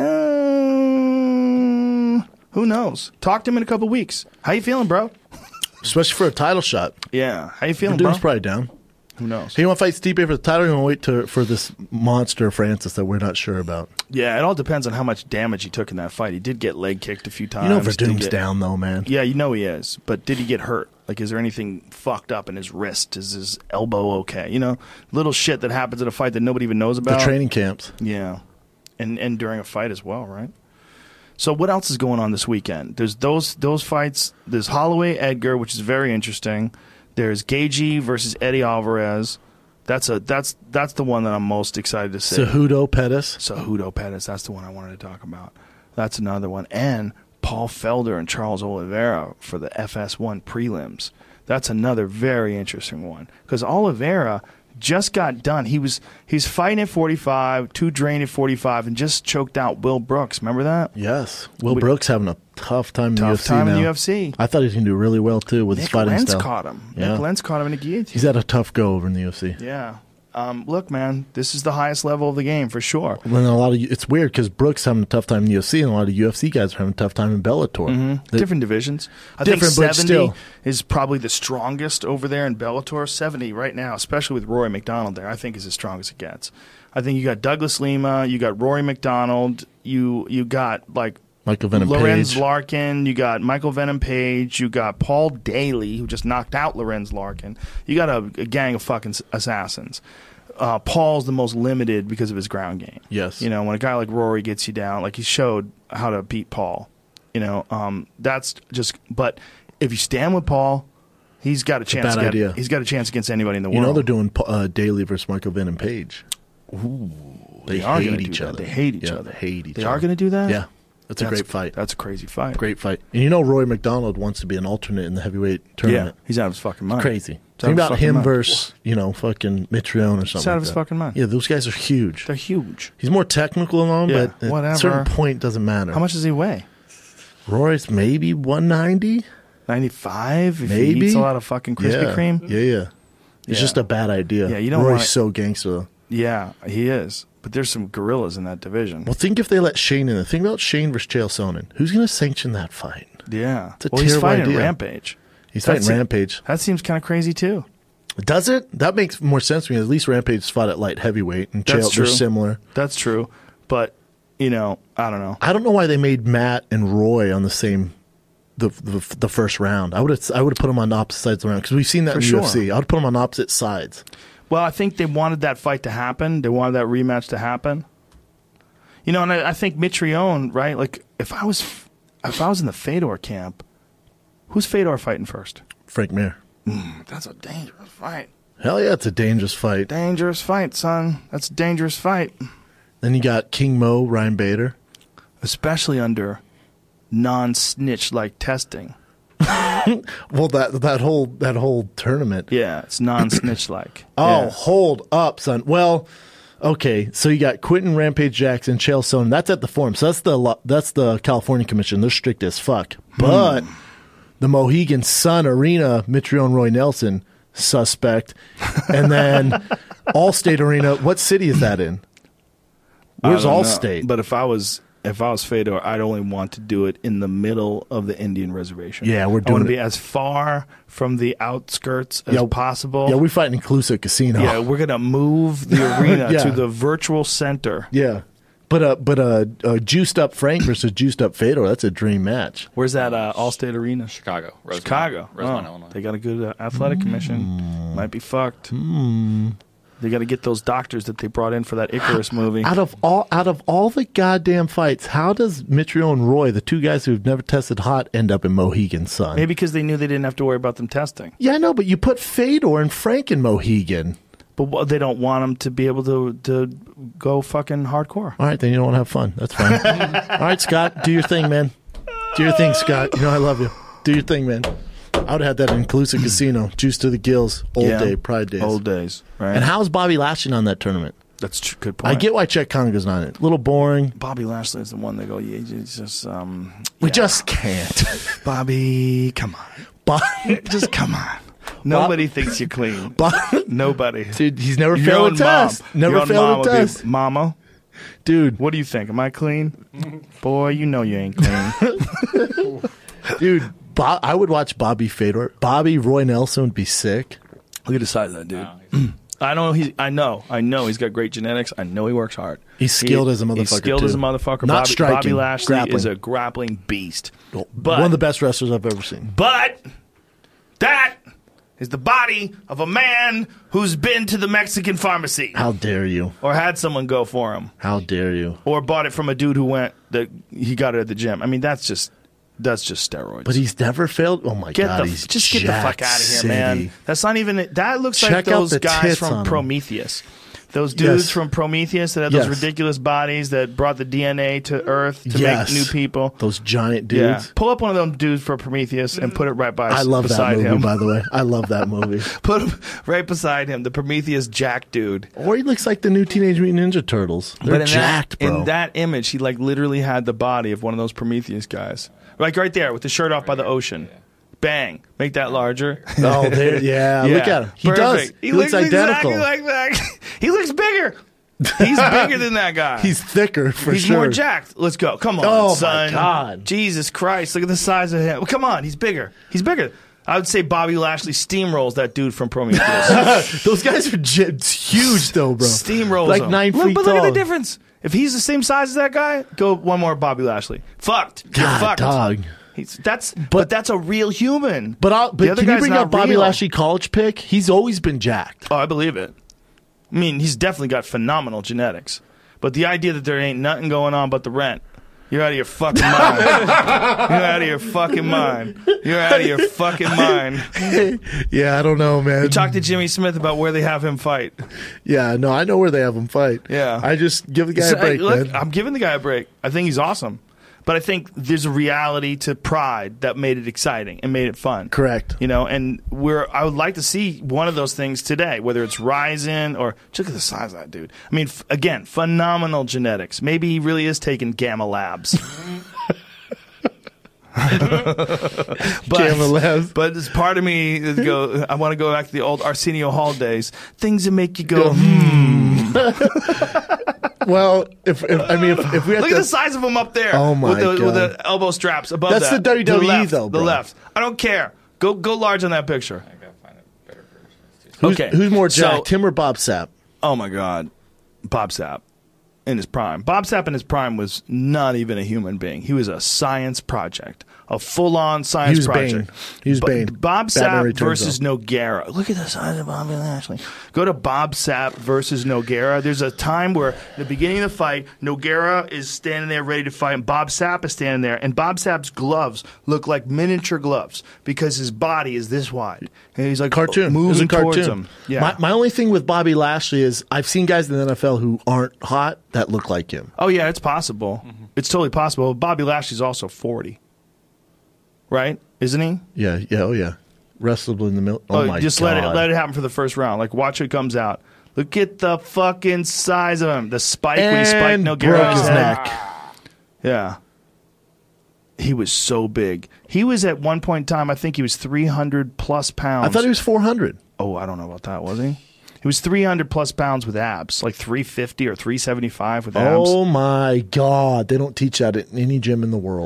Who knows? Talk to him in a couple weeks. How you feeling, bro? Especially for a title shot. Yeah. How you feeling, bro? Verdum's probably down. Who knows? Hey, you want to fight Stipe for the title, or you want to wait for this monster Francis that we're not sure about? Yeah, it all depends on how much damage he took in that fight. He did get leg kicked a few times. You know Did Verdum's get- down, though, man. Yeah, you know he is. But did he get hurt? Like, is there anything fucked up in his wrist? Is his elbow okay? You know, little shit that happens in a fight that nobody even knows The about. training camps. Yeah, and during a fight as well, right? So what else is going on this weekend? There's those fights. There's Holloway Edgar, which is very interesting. There's Gaethje versus Eddie Alvarez. That's the one that I'm most excited to see. Cejudo Pettis. Cejudo Pettis. That's the one I wanted to talk about. That's another one. And Paul Felder and Charles Oliveira for the FS1 prelims. That's another very interesting one because Oliveira just got done. He's fighting at 45, 2 drained at 45, and just choked out Will Brooks. Remember that? Yes. Will Brooks having a tough time in the Tough UFC time now. in the UFC. I thought he was going to do really well, too, with his Nick fighting Lentz style. caught him. Yeah. Nick Lentz caught him in a guillotine. He's had a tough go over in the UFC. Yeah. Look, man, this is the highest level of the game for sure. When it's weird because Brooks having a tough time in the UFC, and a lot of UFC guys are having a tough time in Bellator. Different divisions. I Different, think but 70 still. is probably the strongest over there in Bellator. 70 right now, especially with Rory McDonald there, I think is as strong as it gets. I think you got Douglas Lima, you got Rory McDonald, you got like Michael Venom Lorenz Page. Larkin, you got Michael Venom Page, you got Paul Daly, who just knocked out Lorenz Larkin. You got a gang of fucking assassins. Paul's the most limited because of his ground game. Yes. You know, when a guy like Rory gets you down, like he showed how to beat Paul. You know, that's just. But if you stand with Paul, he's got a chance. bad idea. He's got a chance against anybody in the You world. know they're doing Daly versus Michael Venom Page. They are hate gonna do each that. other. They hate each Yeah, other. They hate each They other. are going to do that. Yeah. That's a great fight. That's a crazy fight. Great fight. And you know Roy McDonald wants to be an alternate in the heavyweight tournament. Yeah, he's out of his fucking mind. Crazy. He's out Think of his about fucking him mind. versus, fucking Mitrione or something. He's out like of his that. fucking mind. Yeah, those guys are huge. They're huge. He's more technical than all, Yeah, but at whatever. a certain point doesn't matter. How much does he weigh? Roy's maybe 190? 95? If Maybe. he eats a lot of fucking Krispy yeah. Kreme? Yeah. It's Yeah. just a bad idea. Yeah, you don't Roy's want- so gangster, though. Yeah, he is. But there's some gorillas in that division. Well, think if they let Shane in. Think about Shane versus Chael Sonnen. Who's going to sanction that fight? Yeah. It's a he's terrible fighting idea. Rampage. He's That's fighting it. Rampage. That seems kind of crazy, too. Does it? That makes more sense to me. At least Rampage fought at light heavyweight, and That's Chael, true. they're similar. That's true. But, I don't know. I don't know why they made Matt and Roy on the same the first round. I would have put them on opposite sides of the round because we've seen that For in sure. UFC. I would put them on opposite sides. Well, I think they wanted that fight to happen. They wanted that rematch to happen. And I think Mitrione, right? Like, if I was in the Fedor camp, who's Fedor fighting first? Frank Mir. That's a dangerous fight. Hell yeah, it's a dangerous fight. Dangerous fight, son. That's a dangerous fight. Then you got King Mo, Ryan Bader. Especially under non-snitch like testing. Well, that whole tournament. Yeah, it's non-snitch like. Oh, Yeah. hold up, son. Well, okay, so you got Quentin Rampage Jackson, Chael Sonnen. That's at the forum. So that's the California Commission. They're strict as fuck. But the Mohegan Sun Arena, Mitrione Roy Nelson, suspect. And then Allstate Arena, what city is that in? Where's I don't know. Allstate? But if I was Fedor, I'd only want to do it in the middle of the Indian reservation. Yeah, we're I doing want to it. be as far from the outskirts as possible. Yeah, we fight in Inclusive Casino. Yeah, we're gonna move the arena Yeah. to the virtual center. Yeah. But juiced up Frank versus juiced up Fedor, that's a dream match. Where's that Allstate Arena? Chicago. Chicago. Rosemont, Oh, Illinois. they got a good athletic commission. Might be fucked. They got to get those doctors that they brought in for that Icarus movie. Out of all the goddamn fights, how does Mitrio and Roy, the two guys who've never tested hot, end up in Mohegan Sun? Maybe because they knew they didn't have to worry about them testing. Yeah, I know, but you put Fedor and Frank in Mohegan. But they don't want them to be able to go fucking hardcore. All right, then you don't want to have fun. That's fine. All right, Scott, do your thing, man. Do your thing, Scott. You know I love you. Do your thing, man. I would have had that inclusive casino, juice to the gills, day, Pride days. Old days, right? And how's Bobby Lashley on that tournament? That's true. Good point. I get why Chet Conga's not it. A little boring. Bobby Lashley is the one that go, yeah, it's just, We just can't. Bobby, come on. Just come on. Nobody thinks you're clean. Nobody. Dude, he's never Your failed own a test. mom. Never Your own failed mom a would be, test. Mama, Dude. what do you think? Am I clean? Boy, you know you ain't clean. Dude, I would watch Bobby Fedor. Bobby Roy Nelson would be sick. Look at the size of that dude. Wow, I know he's got great genetics. I know he works hard. He's skilled as a motherfucker, He's skilled too. as a motherfucker. Not Bobby striking, Lashley grappling. is a grappling beast. But One of the best wrestlers I've ever seen. But that is the body of a man who's been to the Mexican pharmacy How dare you? or had someone go for him How dare you? or bought it from a dude who went that he got it at the gym. I mean, that's just steroids. But he's never failed. Oh my God, he's just get the fuck jacked out of here, city. man. That's not even. That looks Check like out those the guys tits from on him. Prometheus. Those dudes Yes. from Prometheus that had those Yes. ridiculous bodies that brought the DNA to Earth to Yes. make new people. Those giant Yeah, dudes. pull up one of them dudes for Prometheus and put it right by. I love that beside movie, him. by the way. I love that movie. Put him right beside him, the Prometheus Jack dude. Or he looks like the new Teenage Mutant Ninja Turtles. They're in jacked, that, bro. in that image, he like literally had the body of one of those Prometheus guys, like right there with the shirt off by the ocean. Bang! Make that larger. Oh, there, yeah. Look at him. He does. Perfect. He looks identical. Exactly like that. He looks bigger. He's bigger than that guy. He's thicker for He's sure. more jacked. Let's go. Come on, Oh, my son. God. Jesus Christ! Look at the size of him. Well, come on, he's bigger. He's bigger. I would say Bobby Lashley steamrolls that dude from Prometheus. Those guys are huge, though, bro. Steamrolls like him. 9 feet But tall. look at the difference. If he's the same size as that guy, go one more Bobby Lashley. Fucked. You're God, fucked. dog. But that's a real human. But The other can you guy's bring not up Bobby real. Lashley college pick? He's always been jacked. Oh, I believe it. I mean, he's definitely got phenomenal genetics. But the idea that there ain't nothing going on but the rent, you're out of your fucking mind. You're out of your fucking mind. You're out of your fucking mind. Yeah, I don't know, man. Talk to Jimmy Smith about where they have him fight. Yeah, no, I know where they have him fight. Yeah. I just give the guy So, a break, look, man. I'm giving the guy a break. I think he's awesome. But I think there's a reality to Pride that made it exciting and made it fun. Correct. You know, and I would like to see one of those things today, whether it's Ryzen or look at the size of that dude. I mean, again, phenomenal genetics. Maybe he really is taking Gamma Labs. Gamma Labs. But there's part of me that I want to go back to the old Arsenio Hall days. Things that make you go, Well, if we have Look to, at the size of him up there. Oh, my with God. the elbow straps above That's that. the WWE To left, though, bro. The left. I don't care. Go large on that picture. I gotta find a better version. Okay. who's more So- jacked, him or Bob Sapp? Oh my God, Bob Sapp in his prime. Bob Sapp in his prime was not even a human being. He was a science project, a full-on science He was project. Bane. He was Bane. Bob Batman Sapp Returns, versus Nogueira. Look at the size of Bobby Lashley. Go to Bob Sapp versus Nogueira. There's a time where, at the beginning of the fight, Nogueira is standing there ready to fight, and Bob Sapp is standing there, and Bob Sapp's gloves look like miniature gloves because his body is this wide. And he's like Cartoon. It was moving a cartoon. towards him. Yeah. My only thing with Bobby Lashley is I've seen guys in the NFL who aren't hot that look like him. Oh, yeah, it's possible. It's totally possible. Bobby Lashley's also 40. Right? Isn't he? Yeah, oh yeah. Wrestled in the middle. Oh, my just God. let it happen for the first round. Like, watch who comes out. Look at the fucking size of him. The spike when he spiked And Nogueira's broke his head. neck. Yeah. He was so big. He was at one point in time, I think he was 300 plus pounds. I thought he was 400. Oh, I don't know about that, was he? He was 300 plus pounds with abs, like 350 or 375 with abs. Oh my God. They don't teach that in any gym in the world.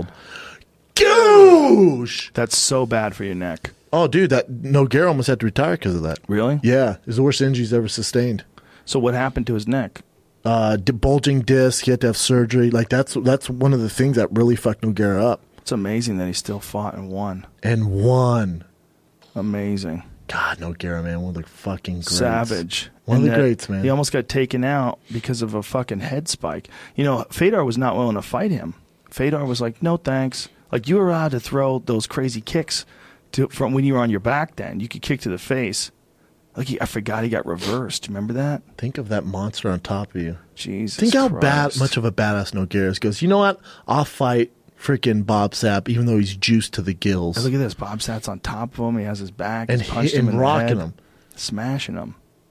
Goosh! That's so bad for your neck. Oh, dude, that Nogueira almost had to retire because of that. Really? Yeah, it was the worst injury he's ever sustained. So what happened to his neck? Bulging disc. He had to have surgery. Like that's one of the things that really fucked Nogueira up. It's amazing that he still fought and won. And won. Amazing. God, Nogueira, man, one of the fucking greats. Savage. One of And the that greats, man. He almost got taken out because of a fucking head spike. You know, Fedor was not willing to fight him. Fedor was like, no thanks. Like, you were allowed to throw those crazy kicks from when you were on your back then. You could kick to the face. Like, I forgot he got reversed. Remember that? Think of that monster on top of you. Jesus Think how Christ. much of a badass Nogueira is. Goes, you know what? I'll fight freaking Bob Sapp, even though he's juiced to the gills. And look at this. Bob Sapp's on top of him. He has his back. And He's punched him in the rocking head. him. Smashing him.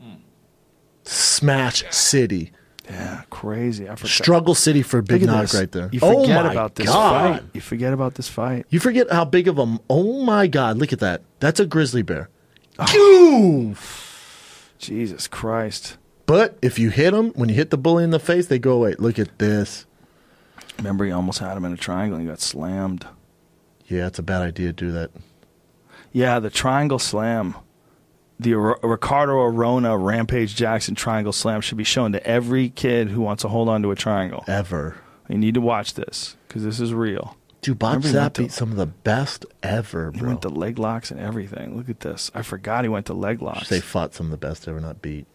Smash City. Yeah, crazy. I forgot. Struggle City for Big Look at Nog this. right there. You forget my about this God. fight. You forget about this fight. You forget how big of a... Oh, my God. Look at that. That's a grizzly bear. Boom! Jesus Christ. But if you hit them, when you hit the bully in the face, they go away. Look at this. Remember, he almost had him in a triangle and he got slammed. Yeah, it's a bad idea to do that. Yeah, the triangle slam. The Ricardo Arona Rampage Jackson triangle slam should be shown to every kid who wants to hold on to a triangle. Ever. You need to watch this because this is real. Dude, Bob Remember he went Sapp to- beat some of the best ever, He bro. went to leg locks and everything. Look at this. I forgot he went to leg locks. They fought some of the best ever, not beat.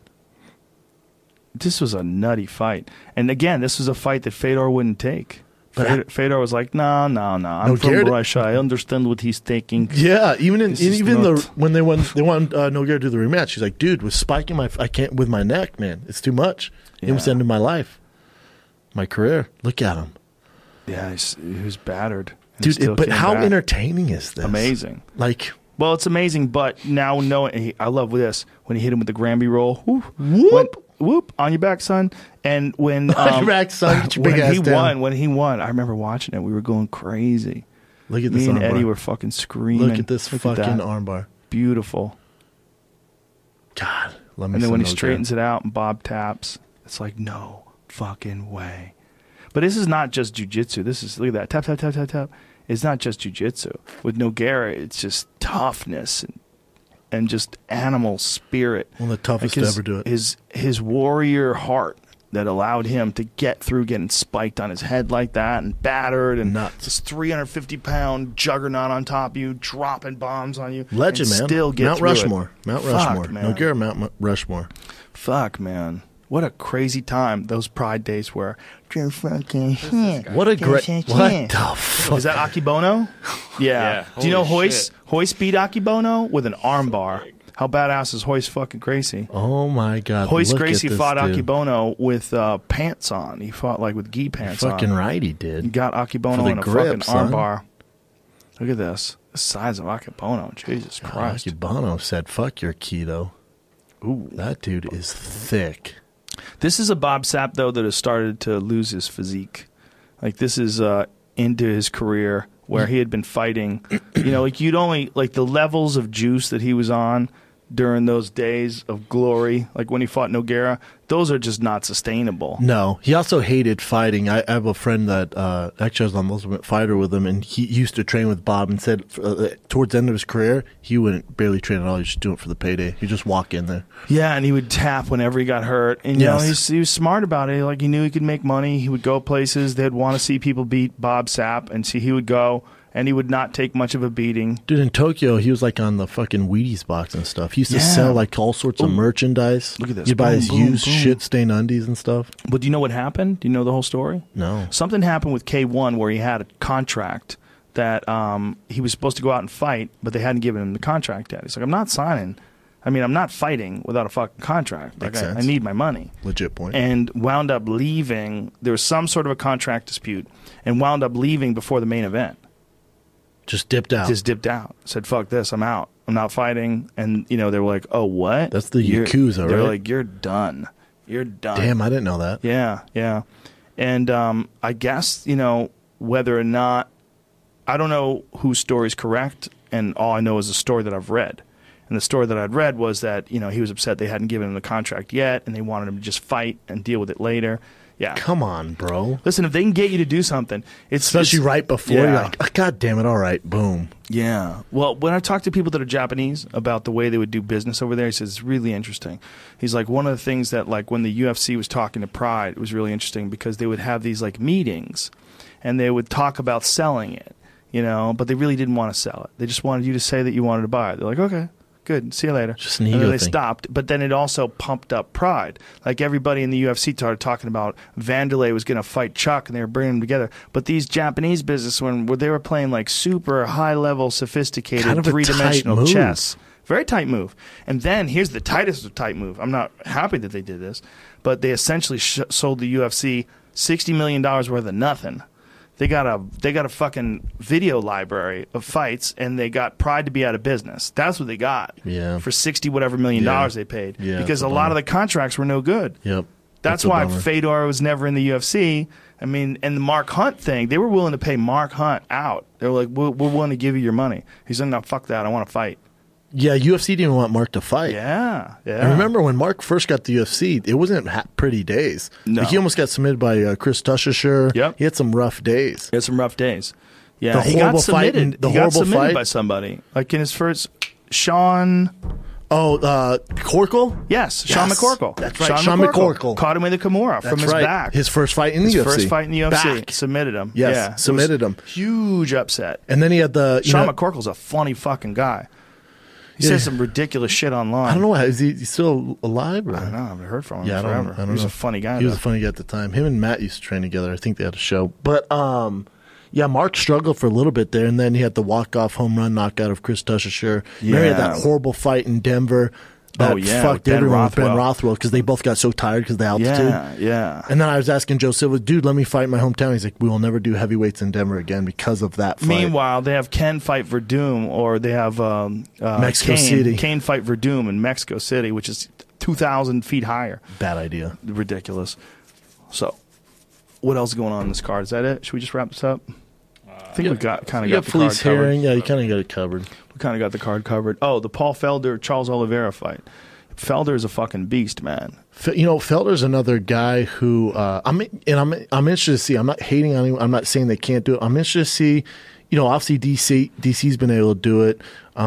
This was a nutty fight. And again, this was a fight that Fedor wouldn't take. But Fedor was like, no. I'm No, from Garrett- Russia. I understand what he's taking. Yeah, even This is even not- when they want Nogueira to do the rematch, he's like, dude, with spiking I can't with my neck, man. It's too much. It was Yeah. ending my life, my career. Look at him, Yeah, he was battered. And he dude. still But came how back. entertaining is this? Amazing. Like, Well, it's amazing, but now knowing, I love this when he hit him with the Granby roll. Whoop, Whoop. whoop on your back, son. And when On your back, son. Get your big ass down. when he won, I remember watching it. We were going crazy. look at this Me and armbar. Eddie were fucking screaming. Look at this fucking that. armbar. Beautiful. God, let me. And then some when he Nogueira. straightens it out and Bob taps, it's like, no fucking way. But this is not just jujitsu. This is, look at that. Tap, tap, tap, tap, tap. It's not just jujitsu. With Nogueira, it's just toughness and just animal spirit. One of the toughest Like to ever do it. His warrior heart that allowed him to get through getting spiked on his head like that and battered and Nuts. this 350-pound juggernaut on top of you, dropping bombs on you. Legend, and man. Still get Mount through Rushmore. It. Mount Fuck, Rushmore. man. Nogueira, Mount Rushmore. Fuck, man. What a crazy time those Pride days were. What a great. What the fuck? Is that Akibono? Yeah. Yeah. Do you know Holy Hoist? shit. Hoist beat Akibono with an armbar. How badass is Hoist fucking Gracie? Oh my God! Hoist look Gracie at this fought dude. Akibono with pants on. He fought like with gi pants Fucking on. right, he He did. got Akibono For the in a grip, fucking son. armbar. Look at this. The size of Akibono. Jesus Christ. Akibano said, "Fuck your keto." Ooh. That dude is thick. This is a Bob Sapp, though, that has started to lose his physique. Like, this is into his career where he had been fighting. You know, like, you'd only, like, the levels of juice that he was on during those days of glory, like when he fought Nogueira, those are just not sustainable. No, he also hated fighting. I have a friend that actually I was on the Ultimate Fighter with him, and he used to train with Bob and said towards the end of his career, he wouldn't barely train at all. He was just doing it for the payday. He'd just walk in there. Yeah, and he would tap whenever he got hurt. And, you know, Yes. he was smart about it. Like, he knew he could make money. He would go places. They'd want to see people beat Bob Sapp, and see he would go, and he would not take much of a beating. Dude, in Tokyo, he was like on the fucking Wheaties box and stuff. He used to Yeah. sell like all sorts of Ooh. merchandise. Look at this. You'd buy Boom, his boom, used boom. shit-stained undies and stuff. But do you know what happened? Do you know the whole story? No. Something happened with K1 where he had a contract that he was supposed to go out and fight, but they hadn't given him the contract yet. He's like, I'm not signing. I mean, I'm not fighting without a fucking contract. Like, Makes I sense. need my money. Legit point. And wound up leaving. There was some sort of a contract dispute, and wound up leaving before the main event. Just dipped out. Just dipped out. Said, fuck this, I'm out. I'm not fighting. And, you know, they were like, oh, what? That's the You're- Yakuza, They're right? like, you're done. You're done. Damn, I didn't know that. Yeah, yeah. And I guess, you know, whether or not, I don't know whose story's correct, and all I know is the story that I've read. And the story that I'd read was that, you know, he was upset they hadn't given him the contract yet, and they wanted him to just fight and deal with it later. Yeah. Come on, bro. Listen, if they can get you to do something, Especially it's, right before, yeah. you're like, oh, God damn it, all right, boom. Yeah. Well, when I talk to people that are Japanese about the way they would do business over there, he says it's really interesting. He's like, one of the things that, like, when the UFC was talking to Pride, it was really interesting because they would have these, like, meetings, and they would talk about selling it, you know, but they really didn't want to sell it. They just wanted you to say that you wanted to buy it. They're like, okay, good. See you later. Just an and ego then they thing. stopped. But then it also pumped up pride. Like everybody in the UFC started talking about Vanderlei was going to fight Chuck, and they were bringing them together. But these Japanese businessmen, where they were playing like super high-level, sophisticated, Kind of a three-dimensional tight move. chess. Very tight move. And then here's the tightest of tight move. I'm not happy that they did this, but they essentially sold the UFC $60 million worth of nothing. They got a fucking video library of fights, and they got Pride to be out of business. That's what they got. Yeah. For $60 whatever million they paid. Yeah, because it's a a lot of bummer. the contracts were no good. Yep. That's a why bummer. Fedor was never in the UFC. I mean, and the Mark Hunt thing, they were willing to pay Mark Hunt out. They were like, we're willing to give you your money. He said, no, fuck that. I want to fight. Yeah, UFC didn't want Mark to fight. Yeah. I remember when Mark first got the UFC, it wasn't pretty days. No. Like, he almost got submitted by Chris Tushishar. Yep. He had some rough days. He had some rough days. Yeah, The he got horrible fight submitted. and the he got horrible submitted fight. by somebody. Like in his first, Sean. Oh, Corkle? Yes, Sean Yes, McCorkle. that's right, Sean McCorkle. Caught him with a Kimura from That's his right. back. His first fight in the His UFC. first fight in the UFC. Back. Submitted him. Yes, Yeah. It was submitted him. Huge upset. And then he had the... Sean McCorkle's a funny fucking guy. He Yeah. says some ridiculous shit online. I don't know why. Is he still alive? Or? I don't know. I haven't heard from him Yeah, forever. I don't He was know. a funny guy. He was though. a funny guy at the time. Him and Matt used to train together. I think they had a show. But yeah, Mark struggled for a little bit there, and then he had the walk-off home run knockout of Chris Tushishar. Remember he had that horrible fight in Denver that fucked with Ben everyone with Ben Rothwell. Rothwell because they both got so tired because of the altitude. Yeah. And then I was asking Joe Silva, dude, let me fight in my hometown. He's like, we will never do heavyweights in Denver again because of that fight. Meanwhile, they have Ken fight Verdum, or they have Mexico City. Kane fight Verdum in Mexico City, which is 2,000 feet higher. Bad idea. Ridiculous. So, what else is going on in this card? Is that it? Should we just wrap this up? I think we got kind of You got got the Felice card covered. Herring. Yeah, you kind of got it covered. We kind of got the card covered. Oh, the Paul Felder Charles Oliveira fight. Felder is a fucking beast, man. You know, Felder's another guy who I'm interested to see. I'm not hating on anyone. I'm not saying they can't do it. I'm interested to see. You know, obviously DC's been able to do it.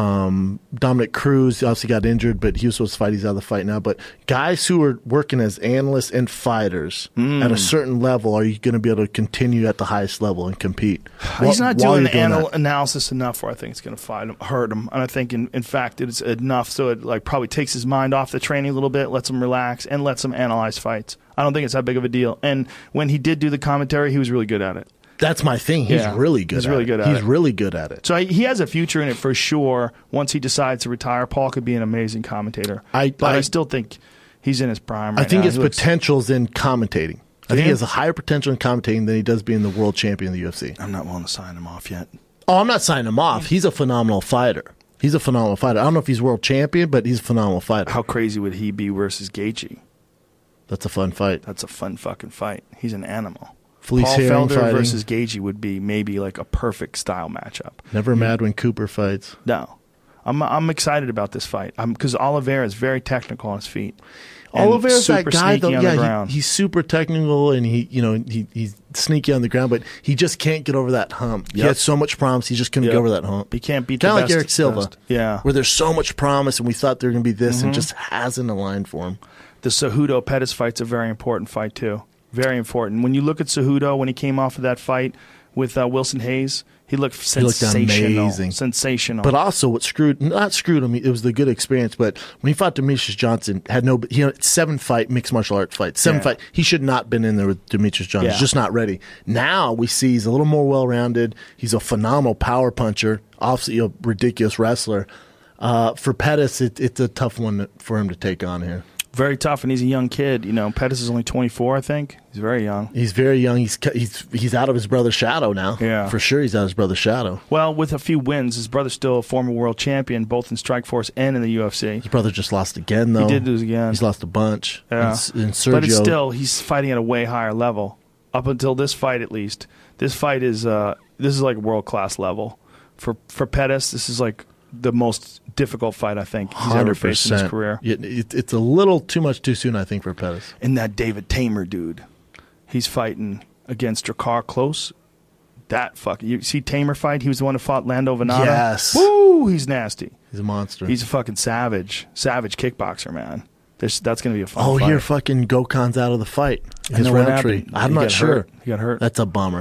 Dominic Cruz obviously got injured, but he was supposed to fight. He's out of the fight now. But guys who are working as analysts and fighters at a certain level, are you going to be able to continue at the highest level and compete? He's not while doing you're the that? analysis enough where I think it's going to hurt him. And I think, in fact, it's enough so it like probably takes his mind off the training a little bit, lets him relax, and lets him analyze fights. I don't think it's that big of a deal. And when he did do the commentary, he was really good at it. That's my thing. He's really good. He's really good at it. He's really good at it. So he has a future in it for sure. Once he decides to retire, Paul could be an amazing commentator. But I still think he's in his prime right I think now. his potential's in commentating. I think he has a higher potential in commentating than he does being the world champion of the UFC. I'm not willing to sign him off yet. Oh, I'm not signing him off. He's a phenomenal fighter. I don't know if he's world champion, but he's a phenomenal fighter. How crazy would he be versus Gaethje? That's a fun fight. That's a fun fucking fight. He's an animal. Felice Paul Herring Felder fighting. versus Gaethje would be maybe like a perfect style matchup. Never mad when Cooper fights. No, I'm excited about this fight because Oliveira is very technical on his feet. And Oliveira's that super guy, though. sneaky on the Yeah, ground. he's super technical and he's sneaky on the ground, but he just can't get over that hump. He Yep. had so much promise, he just couldn't Yep. get over that hump. He can't beat the Kind of like best- Eric Silva. best. Yeah. where there's so much promise, and we thought they were going to be this, Mm-hmm. and just hasn't aligned for him. The Cejudo Pettis fight's a very important fight too. Very important. When you look at Cejudo when he came off of that fight with Wilson Hayes, he looked sensational. amazing. Sensational. But also, what not screwed him, it was the good experience. But when he fought Demetrius Johnson, he had 7 mixed martial arts fights. 7 Yeah. fight. He should not have been in there with Demetrius Johnson. Yeah. He's just not ready. Now we see he's a little more well rounded. He's a phenomenal power puncher. Obviously, a ridiculous wrestler. For Pettis, it's a tough one for him to take on here. very tough, and he's a young kid. You know, Pettis is only 24, I think. He's very young. He's very young. He's out of his brother's shadow now. Yeah. For sure he's out of his brother's shadow. Well, with a few wins, his brother's still a former world champion, both in Strikeforce and in the UFC. His brother just lost again, though. He did lose again. He's lost a bunch. Yeah. And Sergio, But it's still, he's fighting at a way higher level. Up until this fight, at least. This fight is like world-class level. For Pettis, this is like the most difficult fight I think he's ever faced in his career. It's a little too much too soon, I think, for Pettis. And that David Tamer dude, he's fighting against Drakkar Klose. That you see Tamer fight? He was the one who fought Lando Venata. Yes. Woo! He's nasty. He's a monster. He's a fucking savage kickboxer, man. That's going to be a fun Oh, fight. here fucking Gokhan's out of the fight. I His know what Roundtree. happened. I'm He not got sure. hurt. He got hurt. That's a bummer.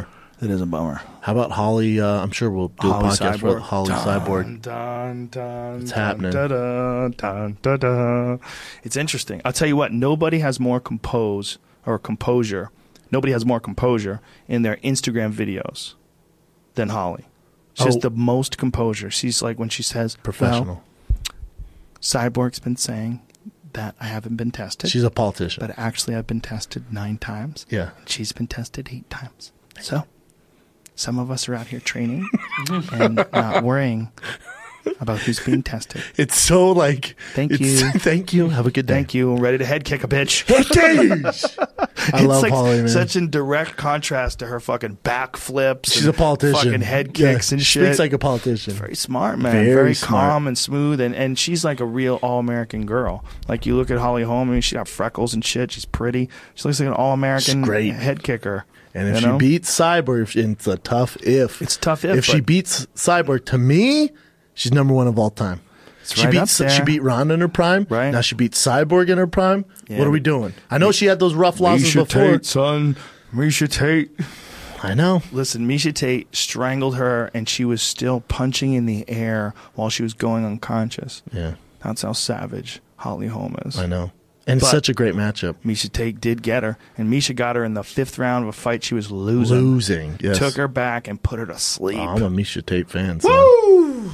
It is a bummer. How about Holly? I'm sure we'll do Holly a podcast Cyborg. with Holly Cyborg. Dun, dun, It's dun, happening. dun, dun, dun, dun, dun. It's interesting. I'll tell you what. Nobody has more composure. Nobody has more composure in their Instagram videos than Holly. She has Oh. the most composure. She's like when she says, Professional. Well, Cyborg's been saying that I haven't been tested. She's a politician. but actually I've been tested 9 times. Yeah. She's been tested 8 times. So some of us are out here training and not worrying about who's being tested. It's so like. Thank you. Thank you. Have a good day. Thank you. Ready to head kick a bitch. I love like Holly, man. such in direct contrast to her fucking backflips. She's and a politician. Fucking head kicks and she shit. Speaks like a politician. Very smart, man. Very Very smart. calm and smooth, and she's like a real all-American girl. Like you look at Holly Holm, I mean, she got freckles and shit. She's pretty. She looks like an all-American She's great. head kicker. And if you she know? beats Cyborg, it's a tough if. It's a tough if, If she but- beats Cyborg, to me, she's number 1 of all time. It's She right beat up there. she beat Ronda in her prime. Right. Now she beats Cyborg in her prime. Yeah. What are we doing? I know she had those rough losses Misha before. Tate, son. Misha Tate. I know. Listen, Misha Tate strangled her, and she was still punching in the air while she was going unconscious. Yeah, That's how savage Holly Holm is. I know. And But- such a great matchup. Misha Tate did get her, and Misha got her in the 5th round of a fight she was losing. Losing. Yes. Took her back and put her to sleep. Oh, I'm a Misha Tate fan. So. Woo!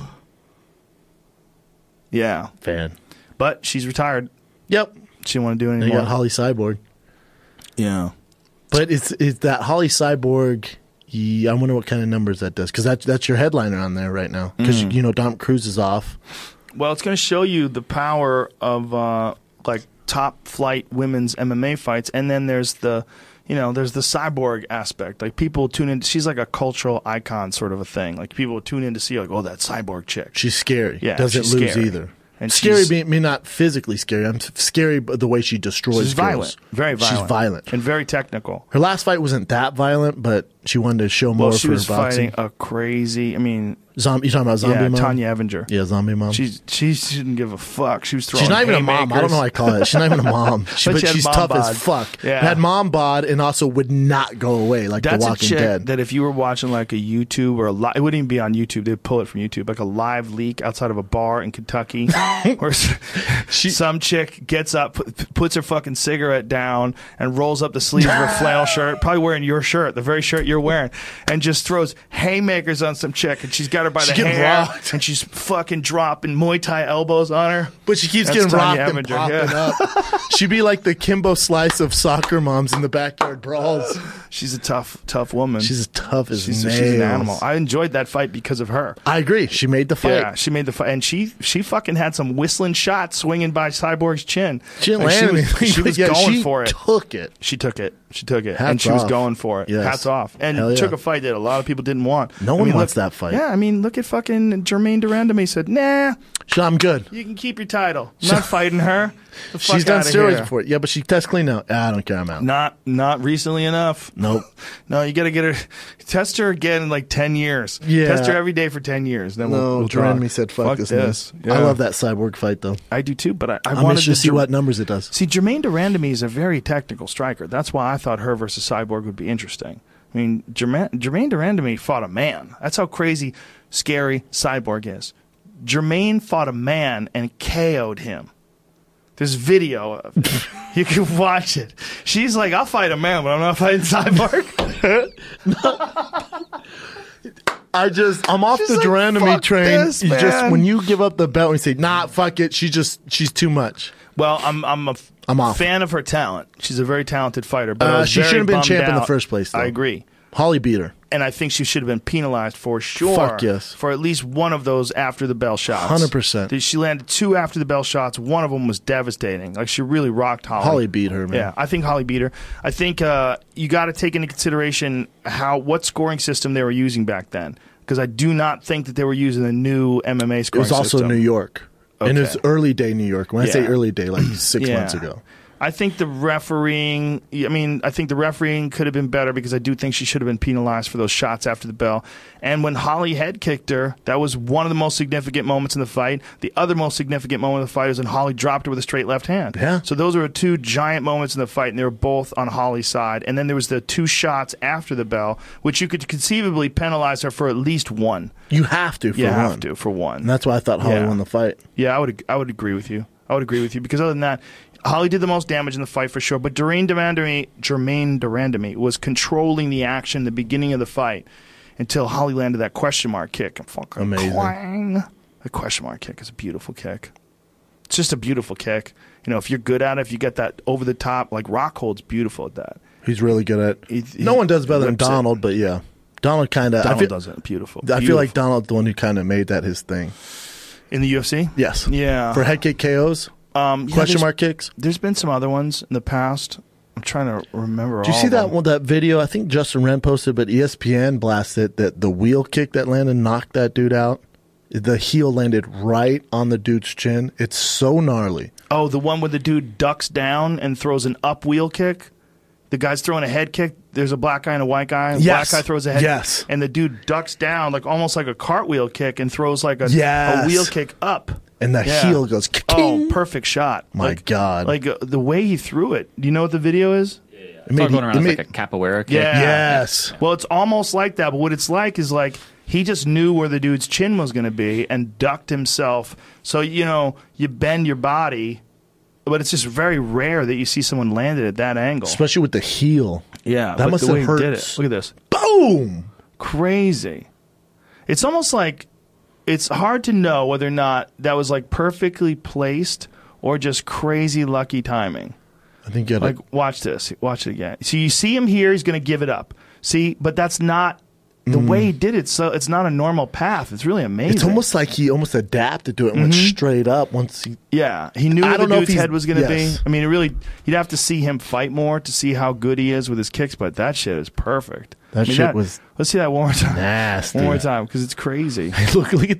Yeah, Fan. but she's retired. Yep. She didn't want to do it And you anymore. got Holly Cyborg. Yeah. But it's that Holly Cyborg. I wonder what kind of numbers that does, because that's your headliner on there right now. Because Mm. you know Dom Cruz is off. Well, it's going to show you the power of like top flight women's MMA fights, and then there's the cyborg aspect. Like people tune in. She's like a cultural icon sort of a thing. Like people tune in to see like, oh, that cyborg chick. She's scary. Yeah, Doesn't she's lose scary. either. And scary she's- mean not physically scary. I'm scary the way she destroys She's girls. violent, very violent. She's violent. and very technical. Her last fight wasn't that violent, but she wanted to show more Well, she for was her boxing. fighting a crazy. I mean, You talking about Zombie yeah, Mom? Tanya Evinger. Yeah, Zombie Mom. She didn't give a fuck. She was throwing. She's not even a mom. I don't know how I call it. She's not even a mom. But she but had she's mom tough bod. as fuck. Yeah. Had mom bod and also would not go away like That's The a Walking chick Dead. that if you were watching like a YouTube or it wouldn't even be on YouTube. They'd pull it from YouTube, like a live leak outside of a bar in Kentucky, where some chick gets up, puts her fucking cigarette down, and rolls up the sleeves of her flannel shirt, probably wearing your shirt, the very shirt you're wearing, and just throws haymakers on some chick, and she's got her by the She's getting hair, rocked. and she's fucking dropping Muay Thai elbows on her. But she keeps That's getting rocked Tanya and Evinger, popping yeah. up. She'd be like the Kimbo Slice of soccer moms in the backyard brawls. She's a tough woman. She's as tough as she's nails. an animal. I enjoyed that fight because of her. I agree. She made the fight. Yeah, she made the fight, and she fucking had some whistling shots swinging by Cyborg's chin. She didn't Like, land anything. She was Yeah, going she for it. took it. She took it. And Hats she was off. going for it. Yes. Hats off. And Hell yeah. took a fight that a lot of people didn't want. No one wants that fight. Yeah, I mean, look at fucking Jermaine Durandam. He said, nah, I'm good. you can keep your title. I'm not fighting her. The fuck She's done outta steroids here. before. Yeah, but she tests clean now. I don't care. I'm out. Not recently enough. Nope. No, you got to get her. Test her again in like 10 years. Yeah. Test her every day for 10 years. Then No, we'll talk. Durandam said, fuck this. Man. Yeah. I love that Cyborg fight, though. I do too, but I I'm wanted interested to see what numbers it does. See, Jermaine Durandam is a very technical striker. That's why I thought her versus Cyborg would be interesting. I mean, Jermaine Durandam fought a man. That's how crazy, scary Cyborg is. Jermaine fought a man and KO'd him. There's video of it. You can watch it. She's like, I'll fight a man, but I'm not fighting Cyborg. I'm off She's the like, Durandam "Fuck train. this, You just man." when you give up the belt and you say, nah, fuck it, she's too much. Well, I'm I'm off. fan of her talent. She's a very talented fighter. But I was She very shouldn't have been bummed champ in the out. first place, though. I agree. Holly beat her. And I think she should have been penalized for sure. Fuck yes. For at least one of those after the bell shots. 100%. She landed 2 after the bell shots. One of them was devastating. Like she really rocked Holly. Holly beat her, man. Yeah, I think Holly beat her. I think you got to take into consideration what scoring system they were using back then. Because I do not think that they were using the new MMA It scoring was also system. New York. And it was Okay. early day New York. When I say Yeah. early day, like 6 months ago. I think the refereeing. I mean, I think the refereeing could have been better because I do think she should have been penalized for those shots after the bell. And when Holly head kicked her, that was one of the most significant moments in the fight. The other most significant moment of the fight was when Holly dropped her with a straight left hand. Yeah. So those were two giant moments in the fight, and they were both on Holly's side. And then there was the two shots after the bell, which you could conceivably penalize her for at least one. You have to for You one. have to for one. And that's why I thought Holly Yeah. won the fight. Yeah, I would agree with you. I would agree with you because other than that, Holly did the most damage in the fight for sure. But Jermaine Durandamy was controlling the action in the beginning of the fight until Holly landed that question mark kick. And fucking Amazing. clang. The question mark kick is a beautiful kick. It's just a beautiful kick. You know, if you're good at it, if you get that over the top, like Rockhold's beautiful at that. He's really good at it. He No one does better than whips it. Donald, but yeah. Donald kind of... Donald does it. Beautiful. I feel like Donald's the one who kind of made that his thing. in the UFC? Yes. Yeah. For head kick KOs? Yeah, Question there's- mark kicks? There's been some other ones in the past. I'm trying to remember. Do you all see of that them. one, that video? I think Justin Wren posted, but ESPN blasted that the wheel kick that landed knocked that dude out. The heel landed right on the dude's chin. It's so gnarly. Oh, the one where the dude ducks down and throws an up wheel kick? The guy's throwing a head kick. There's a black guy and a white guy. The Yes. black guy throws a head Yes. and the dude ducks down like almost like a cartwheel kick and throws like a Yes. wheel kick up. And the Yeah. heel goes, Oh, "King." perfect shot. My God. Like the way he threw it. Do you know what the video is? It made- It's all going around it as made- like a capoeira kick. Yeah. Yes. Well, it's almost like that, but what it's like is like he just knew where the dude's chin was going to be and ducked himself. So, you know, you bend your body, but it's just very rare that you see someone land it at that angle. Especially with the heel. Yeah, That but must the way have he hurt. did it. Look at this. Boom! Crazy. It's almost like it's hard to know whether or not that was like perfectly placed or just crazy lucky timing. I think you had Like, watch this. Watch it again. So you see him here, he's going to give it up. See, but that's not the way he did it. So it's not a normal path. It's really amazing. It's almost like he almost adapted to it and went straight up once he... Yeah, he knew I where the don't know if dude's he's- head was going to yes. be. I mean, it really, you'd have to see him fight more to see how good he is with his kicks, but that shit is perfect. That I mean, shit was Let's see that one more time. nasty. One more time, because it's crazy. Look at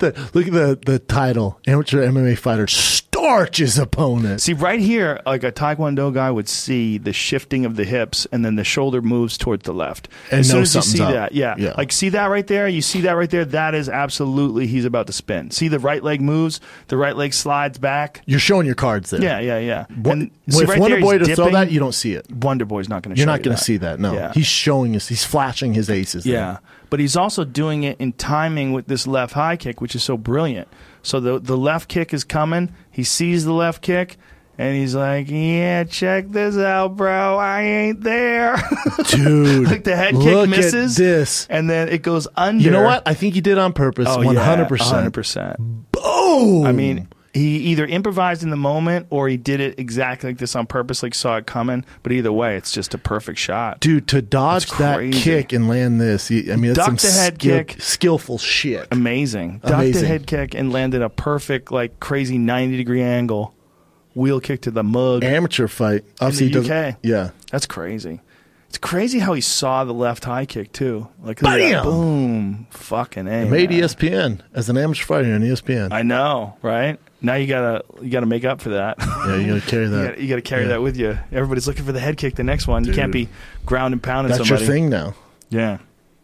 the title. Amateur MMA fighter starches opponent. See, right here, like a Taekwondo guy would see the shifting of the hips, and then the shoulder moves towards the left. And as soon know as you see something's that, up. yeah, Yeah. like see that right there. You see that right there. That is absolutely he's about to spin. See the right leg moves. The right leg slides back. You're showing your cards there. Yeah. And see If right Wonder there, Boy he's to throw dipping. that, you don't see it. Wonder Boy's not going to. You're show not you going to that. see that. No, Yeah. he's showing us. He's flashing his aces. there. Yeah, but he's also doing it in timing with this left high kick, which is so brilliant. So the left kick is coming. He sees the left kick, and he's like, "Yeah, check this out, bro. I ain't there." Dude. Like the head kick look misses, at this. and then it goes under. You know what? I think he did on purpose. Oh, 100%. 100%. Boom. I mean, he either improvised in the moment or he did it exactly like this on purpose, like saw it coming. But either way, it's just a perfect shot. dude, to dodge That's that crazy. kick and land this, I mean, it's Ducked some the head kick. skillful shit. Amazing. Ducked the Amazing. head kick and landed a perfect, like, crazy 90-degree angle. Wheel kick to the mug. Amateur fight. Obviously, he the doesn't- UK. Yeah. That's crazy. It's crazy how he saw the left high kick, too. Like, look at Bam! that. Boom. Fucking A. Made man. ESPN as an amateur fighter on ESPN. I know, right? Now you gotta make up for that. Yeah, you got to carry that. You gotta carry Yeah. that with you. Everybody's looking for the head kick the next one. You can't Dude. be ground and pounding That's somebody. your thing now. Yeah.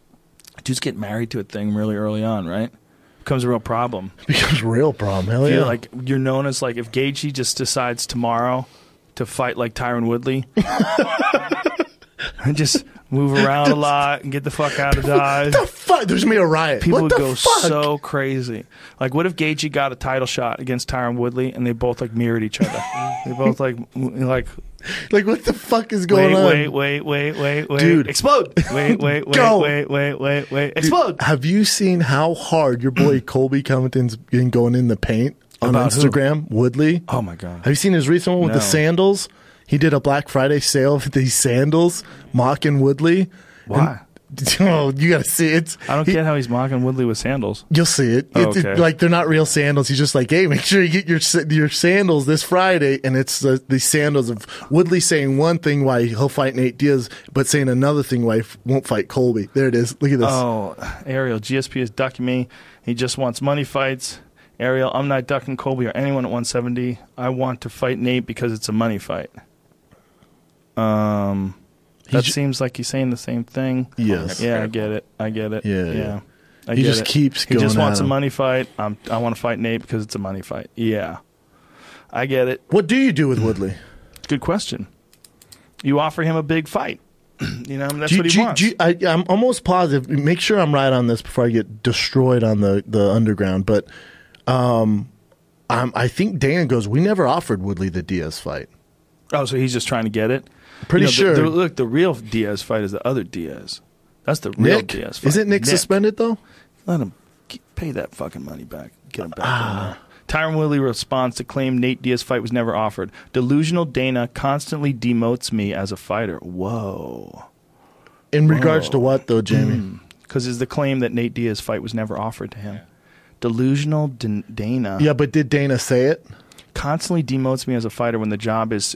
Dudes get married to a thing really early on, right? Becomes a real problem. Becomes a real problem. Hell Feel yeah. like you're known as like if Gaethje just decides tomorrow to fight like Tyron Woodley and just move around a lot and get the fuck out of Dodge. What the fuck? There's going to be a riot. People what would the go fuck? so crazy. Like, what if Gaethje got a title shot against Tyron Woodley and they both like mirrored each other? They both like Like, what the fuck is going on? wait, Dude. explode! Wait, Go. wait, explode! Dude, have you seen how hard your boy Colby Covington's been going in the paint on About who? Instagram? Woodley. Oh my god! Have you seen his recent one with the No. sandals? He did a Black Friday sale of these sandals, mocking Woodley. Why? Oh, you gotta see it. I don't get how he's mocking Woodley with sandals. You'll see it. Oh, It's okay. like they're not real sandals. He's just like, hey, make sure you get your sandals this Friday. And it's the sandals of Woodley saying one thing why he'll fight Nate Diaz, but saying another thing why he won't fight Colby. There it is. Look at this. Oh, Ariel, GSP is ducking me. He just wants money fights. Ariel, I'm not ducking Colby or anyone at 170. I want to fight Nate because it's a money fight. That seems like he's saying the same thing. Yes. Yeah, I get it. Yeah. I He get just it. keeps He going just wants at a him. money fight. I want to fight Nate because it's a money fight. Yeah. I get it. What do you do with Woodley? Good question. You offer him a big fight. That's what he wants. I'm almost positive. Make sure I'm right on this before I get destroyed on the underground. But I think Dana goes, we never offered Woodley the Diaz fight. Oh, so he's just trying to get it? Pretty sure. Look, the real Diaz fight is the other Diaz. That's the real Diaz fight. Isn't Nick suspended, though? Let him pay that fucking money back. Get him back in there. Tyron Woodley responds to claim Nate Diaz fight was never offered. Delusional Dana constantly demotes me as a fighter. Whoa. In regards to what, though, Jamie? Because it's the claim that Nate Diaz fight was never offered to him. Yeah. Delusional Dana. Yeah, but did Dana say it? Constantly demotes me as a fighter when the job is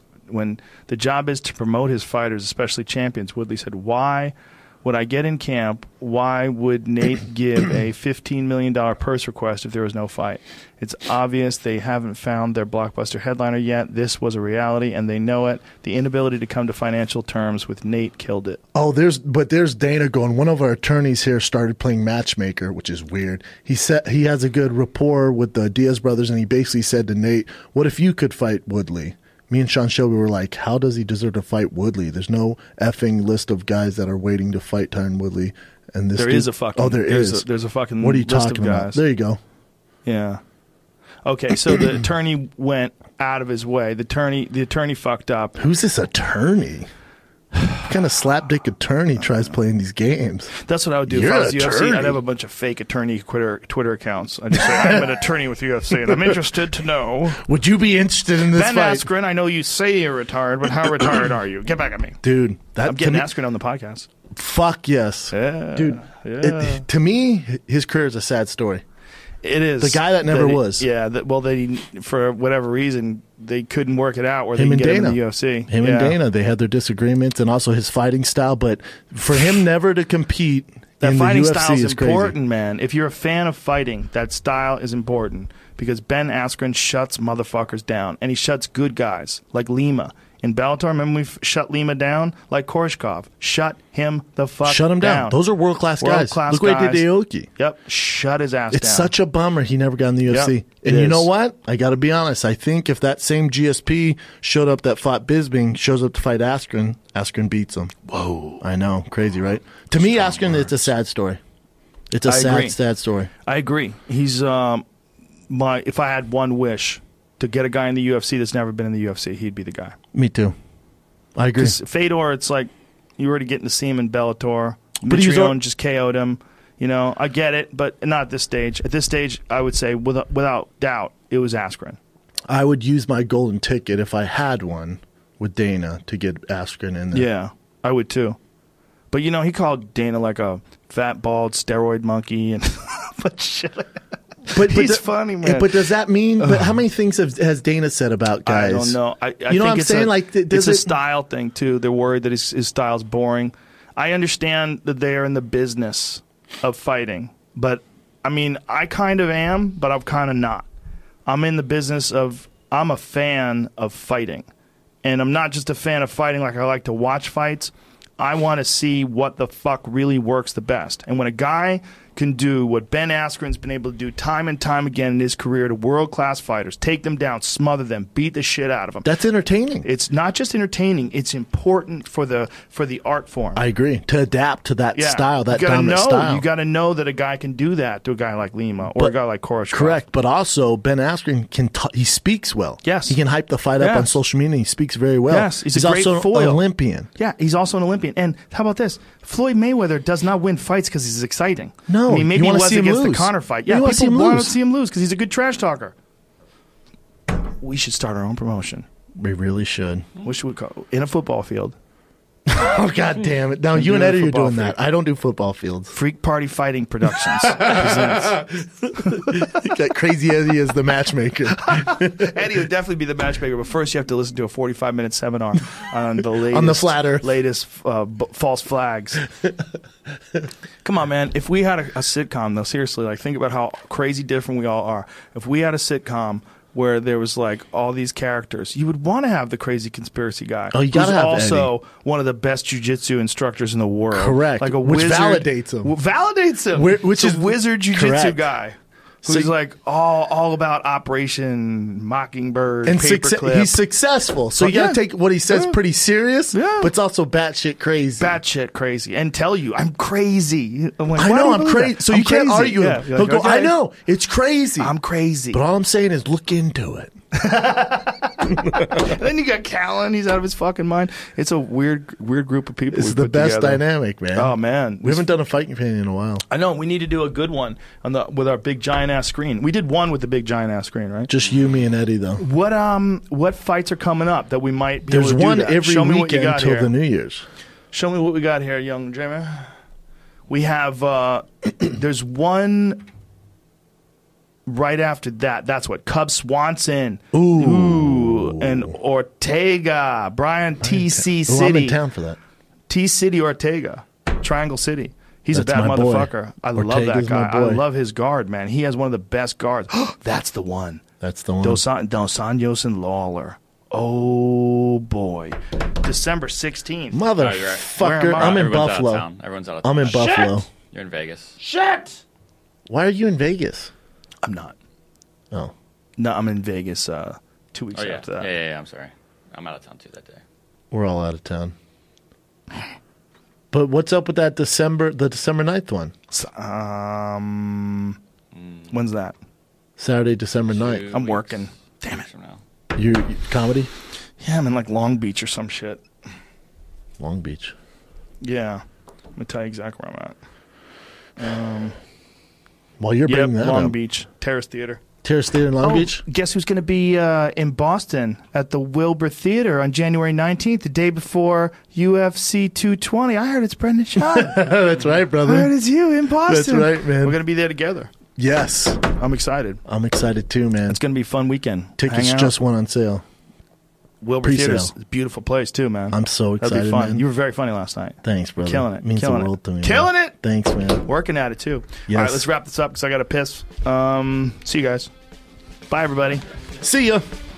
to promote his fighters, especially champions. Woodley said, "Why would I get in camp? Why would Nate give a $15 million purse request if there was no fight? It's obvious they haven't found their blockbuster headliner yet. This was a reality, and they know it. The inability to come to financial terms with Nate killed it." Oh, there's Dana going, one of our attorneys here started playing matchmaker, which is weird. He said he has a good rapport with the Diaz brothers, and he basically said to Nate, what if you could fight Woodley? Me and Sean Shelby were like, how does he deserve to fight Woodley? There's no effing list of guys that are waiting to fight Tyron Woodley. And this is a fucking... Oh, there's a fucking what are you list talking of guys. about? There you go. Yeah. Okay, so the attorney went out of his way. The attorney fucked up. Who's this attorney? What kind of slapdick attorney tries playing these games? That's what I would do You're if I was an UFC. attorney. I'd have a bunch of fake attorney Twitter accounts. I'd just say, I'm an attorney with UFC, and I'm interested to know. Would you be interested in this Ben fight? Askren, I know you say you're retired, but how retired are you? Get back at me. Dude, I'm getting Askren on the podcast. Fuck yes. Yeah, Dude, yeah. to me, his career is a sad story. It is. The guy that never was. Yeah, for whatever reason, they couldn't work it out where Him they and can get him Dana. in the UFC. Him and Dana, they had their disagreements and also his fighting style, but for him never to compete That in the fighting UFC style is crazy. important, man. If you're a fan of fighting, that style is important because Ben Askren shuts motherfuckers down, and he shuts good guys like Lima. In Bellator, remember we shut Lima down? Like Koreshkov. Shut him the fuck Shut him down. Those are world-class guys. World-class Look what he did to guys. Aoki. Yep. Shut his ass It's down. such a bummer he never got in the UFC. Yep, And it you is. know what? I got to be honest. I think if that same GSP showed up that fought Bisping, shows up to fight Askren, Askren beats him. Whoa. I know. Crazy, right? To me, Askren, it's a sad story. It's a I agree. sad story. I agree. He's if I had one wish to get a guy in the UFC that's never been in the UFC, he'd be the guy. Me too. I agree. Because Fedor, it's like you already getting to see him in Bellator. But he's Mitrione just KO'd him. I get it, but not at this stage. At this stage, I would say without doubt, it was Askren. I would use my golden ticket if I had one with Dana to get Askren in there. Yeah, I would too. But he called Dana like a fat, bald steroid monkey and but shit. But He's funny, man. But does that mean? But how many things has Dana said about guys? I don't know. I you know what I'm saying? It's a style thing too. They're worried that his style's boring. I understand that they are in the business of fighting, but I mean, I kind of am, but I'm kind of not. I'm in the business of. I'm a fan of fighting, and I'm not just a fan of fighting like I like to watch fights. I want to see what the fuck really works the best. And when a guy can do what Ben Askren's been able to do time and time again in his career to world-class fighters, take them down, smother them, beat the shit out of them. That's entertaining. It's not just entertaining, it's important for the art form. I agree. To adapt to that style, that you gotta dominant style. You got to know that a guy can do that to a guy like Lima or a guy like Koreshkov. Correct, but also Ben Askren he speaks well. Yes. He can hype the fight up on social media. He speaks very well. Yes, he's a great also foil. an Olympian. Yeah, he's also an Olympian. And how about this? Floyd Mayweather does not win fights because he's exciting. No, I mean, maybe you he wanna was see him against lose. the Conor fight. You Yeah, wanna see people him want lose. to see him lose because he's a good trash talker. We should start our own promotion. We really should. What should we call in a football field? Oh, God damn it. Now, you and doing Eddie are football doing that. I don't do football fields. Freak Party Fighting Productions presents. Got Crazy Eddie as the matchmaker. Eddie would definitely be the matchmaker, but first you have to listen to a 45-minute seminar on the latest, On the flat earth. latest false flags. Come on, man. If we had a sitcom, though, seriously, like think about how crazy different we all are. If we had a sitcom where there was like all these characters, you would want to have the crazy conspiracy guy. Oh, you gotta who's have also one of the best jiu-jitsu instructors in the world. Correct. Like a Which wizard, validates him. Validates him. Which It's is a wizard jiu-jitsu correct. guy. So Who's you- like all about Operation Mockingbird, And Paperclip. he's successful, so you Yeah. gotta take what he says Yeah. pretty serious, Yeah. but it's also batshit crazy. batshit crazy, and tell you I'm crazy. I'm like, I why do know you I'm believe crazy, that? so I'm you can't crazy. argue Yeah. him. You're He'll like, go, I okay, know it's crazy. I'm crazy. But all I'm saying is look into it. Then you got Callan. He's out of his fucking mind. It's a weird group of people. This we is the put best together. dynamic, man. Oh man, We haven't done a fighting fan in a while. I know we need to do a good one on with our big giant ass screen. We did one with the big giant ass screen, right? Just you, me, and Eddie, though. What fights are coming up that we might be There's able to do one that? every Show me what you weekend got till here. the New Year's. Show me what we got here, young Jamie. We have there's one right after that. That's what Cub Swanson. Ooh. And Ortega, Brian T.C. Oh, I'm City. in town for that. T City Ortega, Triangle City. He's That's a bad my boy. motherfucker. I love that Ortega's guy. my I boy. love his guard, man. He has one of the best guards. That's the one. That's the one. Dos Anjos and Lawler. Oh boy, December 16th. Where am Motherfucker, I? I'm in Everyone's out of Buffalo. town. Everyone's out of I'm in town. Buffalo. You're in Vegas. Shit. Why are you in Vegas? I'm not. Oh. No, I'm in Vegas 2 weeks Oh yeah. after that. Yeah. I'm sorry. I'm out of town too that day. We're all out of town. But what's up with that the December 9th one? When's that? Saturday, December 9th. I'm working. Damn it. From now. You comedy? Yeah, I'm in like Long Beach or some shit. Long Beach. Yeah. Let me tell you exactly where I'm at. Well, you're Yep, bringing that Long up. Beach, Terrace Theater. Terrace Theater in Long Beach? Guess who's going to be in Boston at the Wilbur Theater on January 19th, the day before UFC 220? I heard it's Brendan Schaub. That's right, I heard brother. it's you in Boston. That's right, man. We're going to be there together. Yes. I'm excited. I'm excited too, man. It's going to be a fun weekend. Tickets Hang out. just went on sale. Wilbur pre-sale. Theater's a beautiful place too, man. I'm so That'd be excited, fun. man. You were very funny last night. Thanks, brother. Killing it. Means Killing the it. world to me. Killing man. it. Thanks, man. Working at it too. Yes. All right, let's wrap this up because I got to piss. See you guys. Bye, everybody. See ya.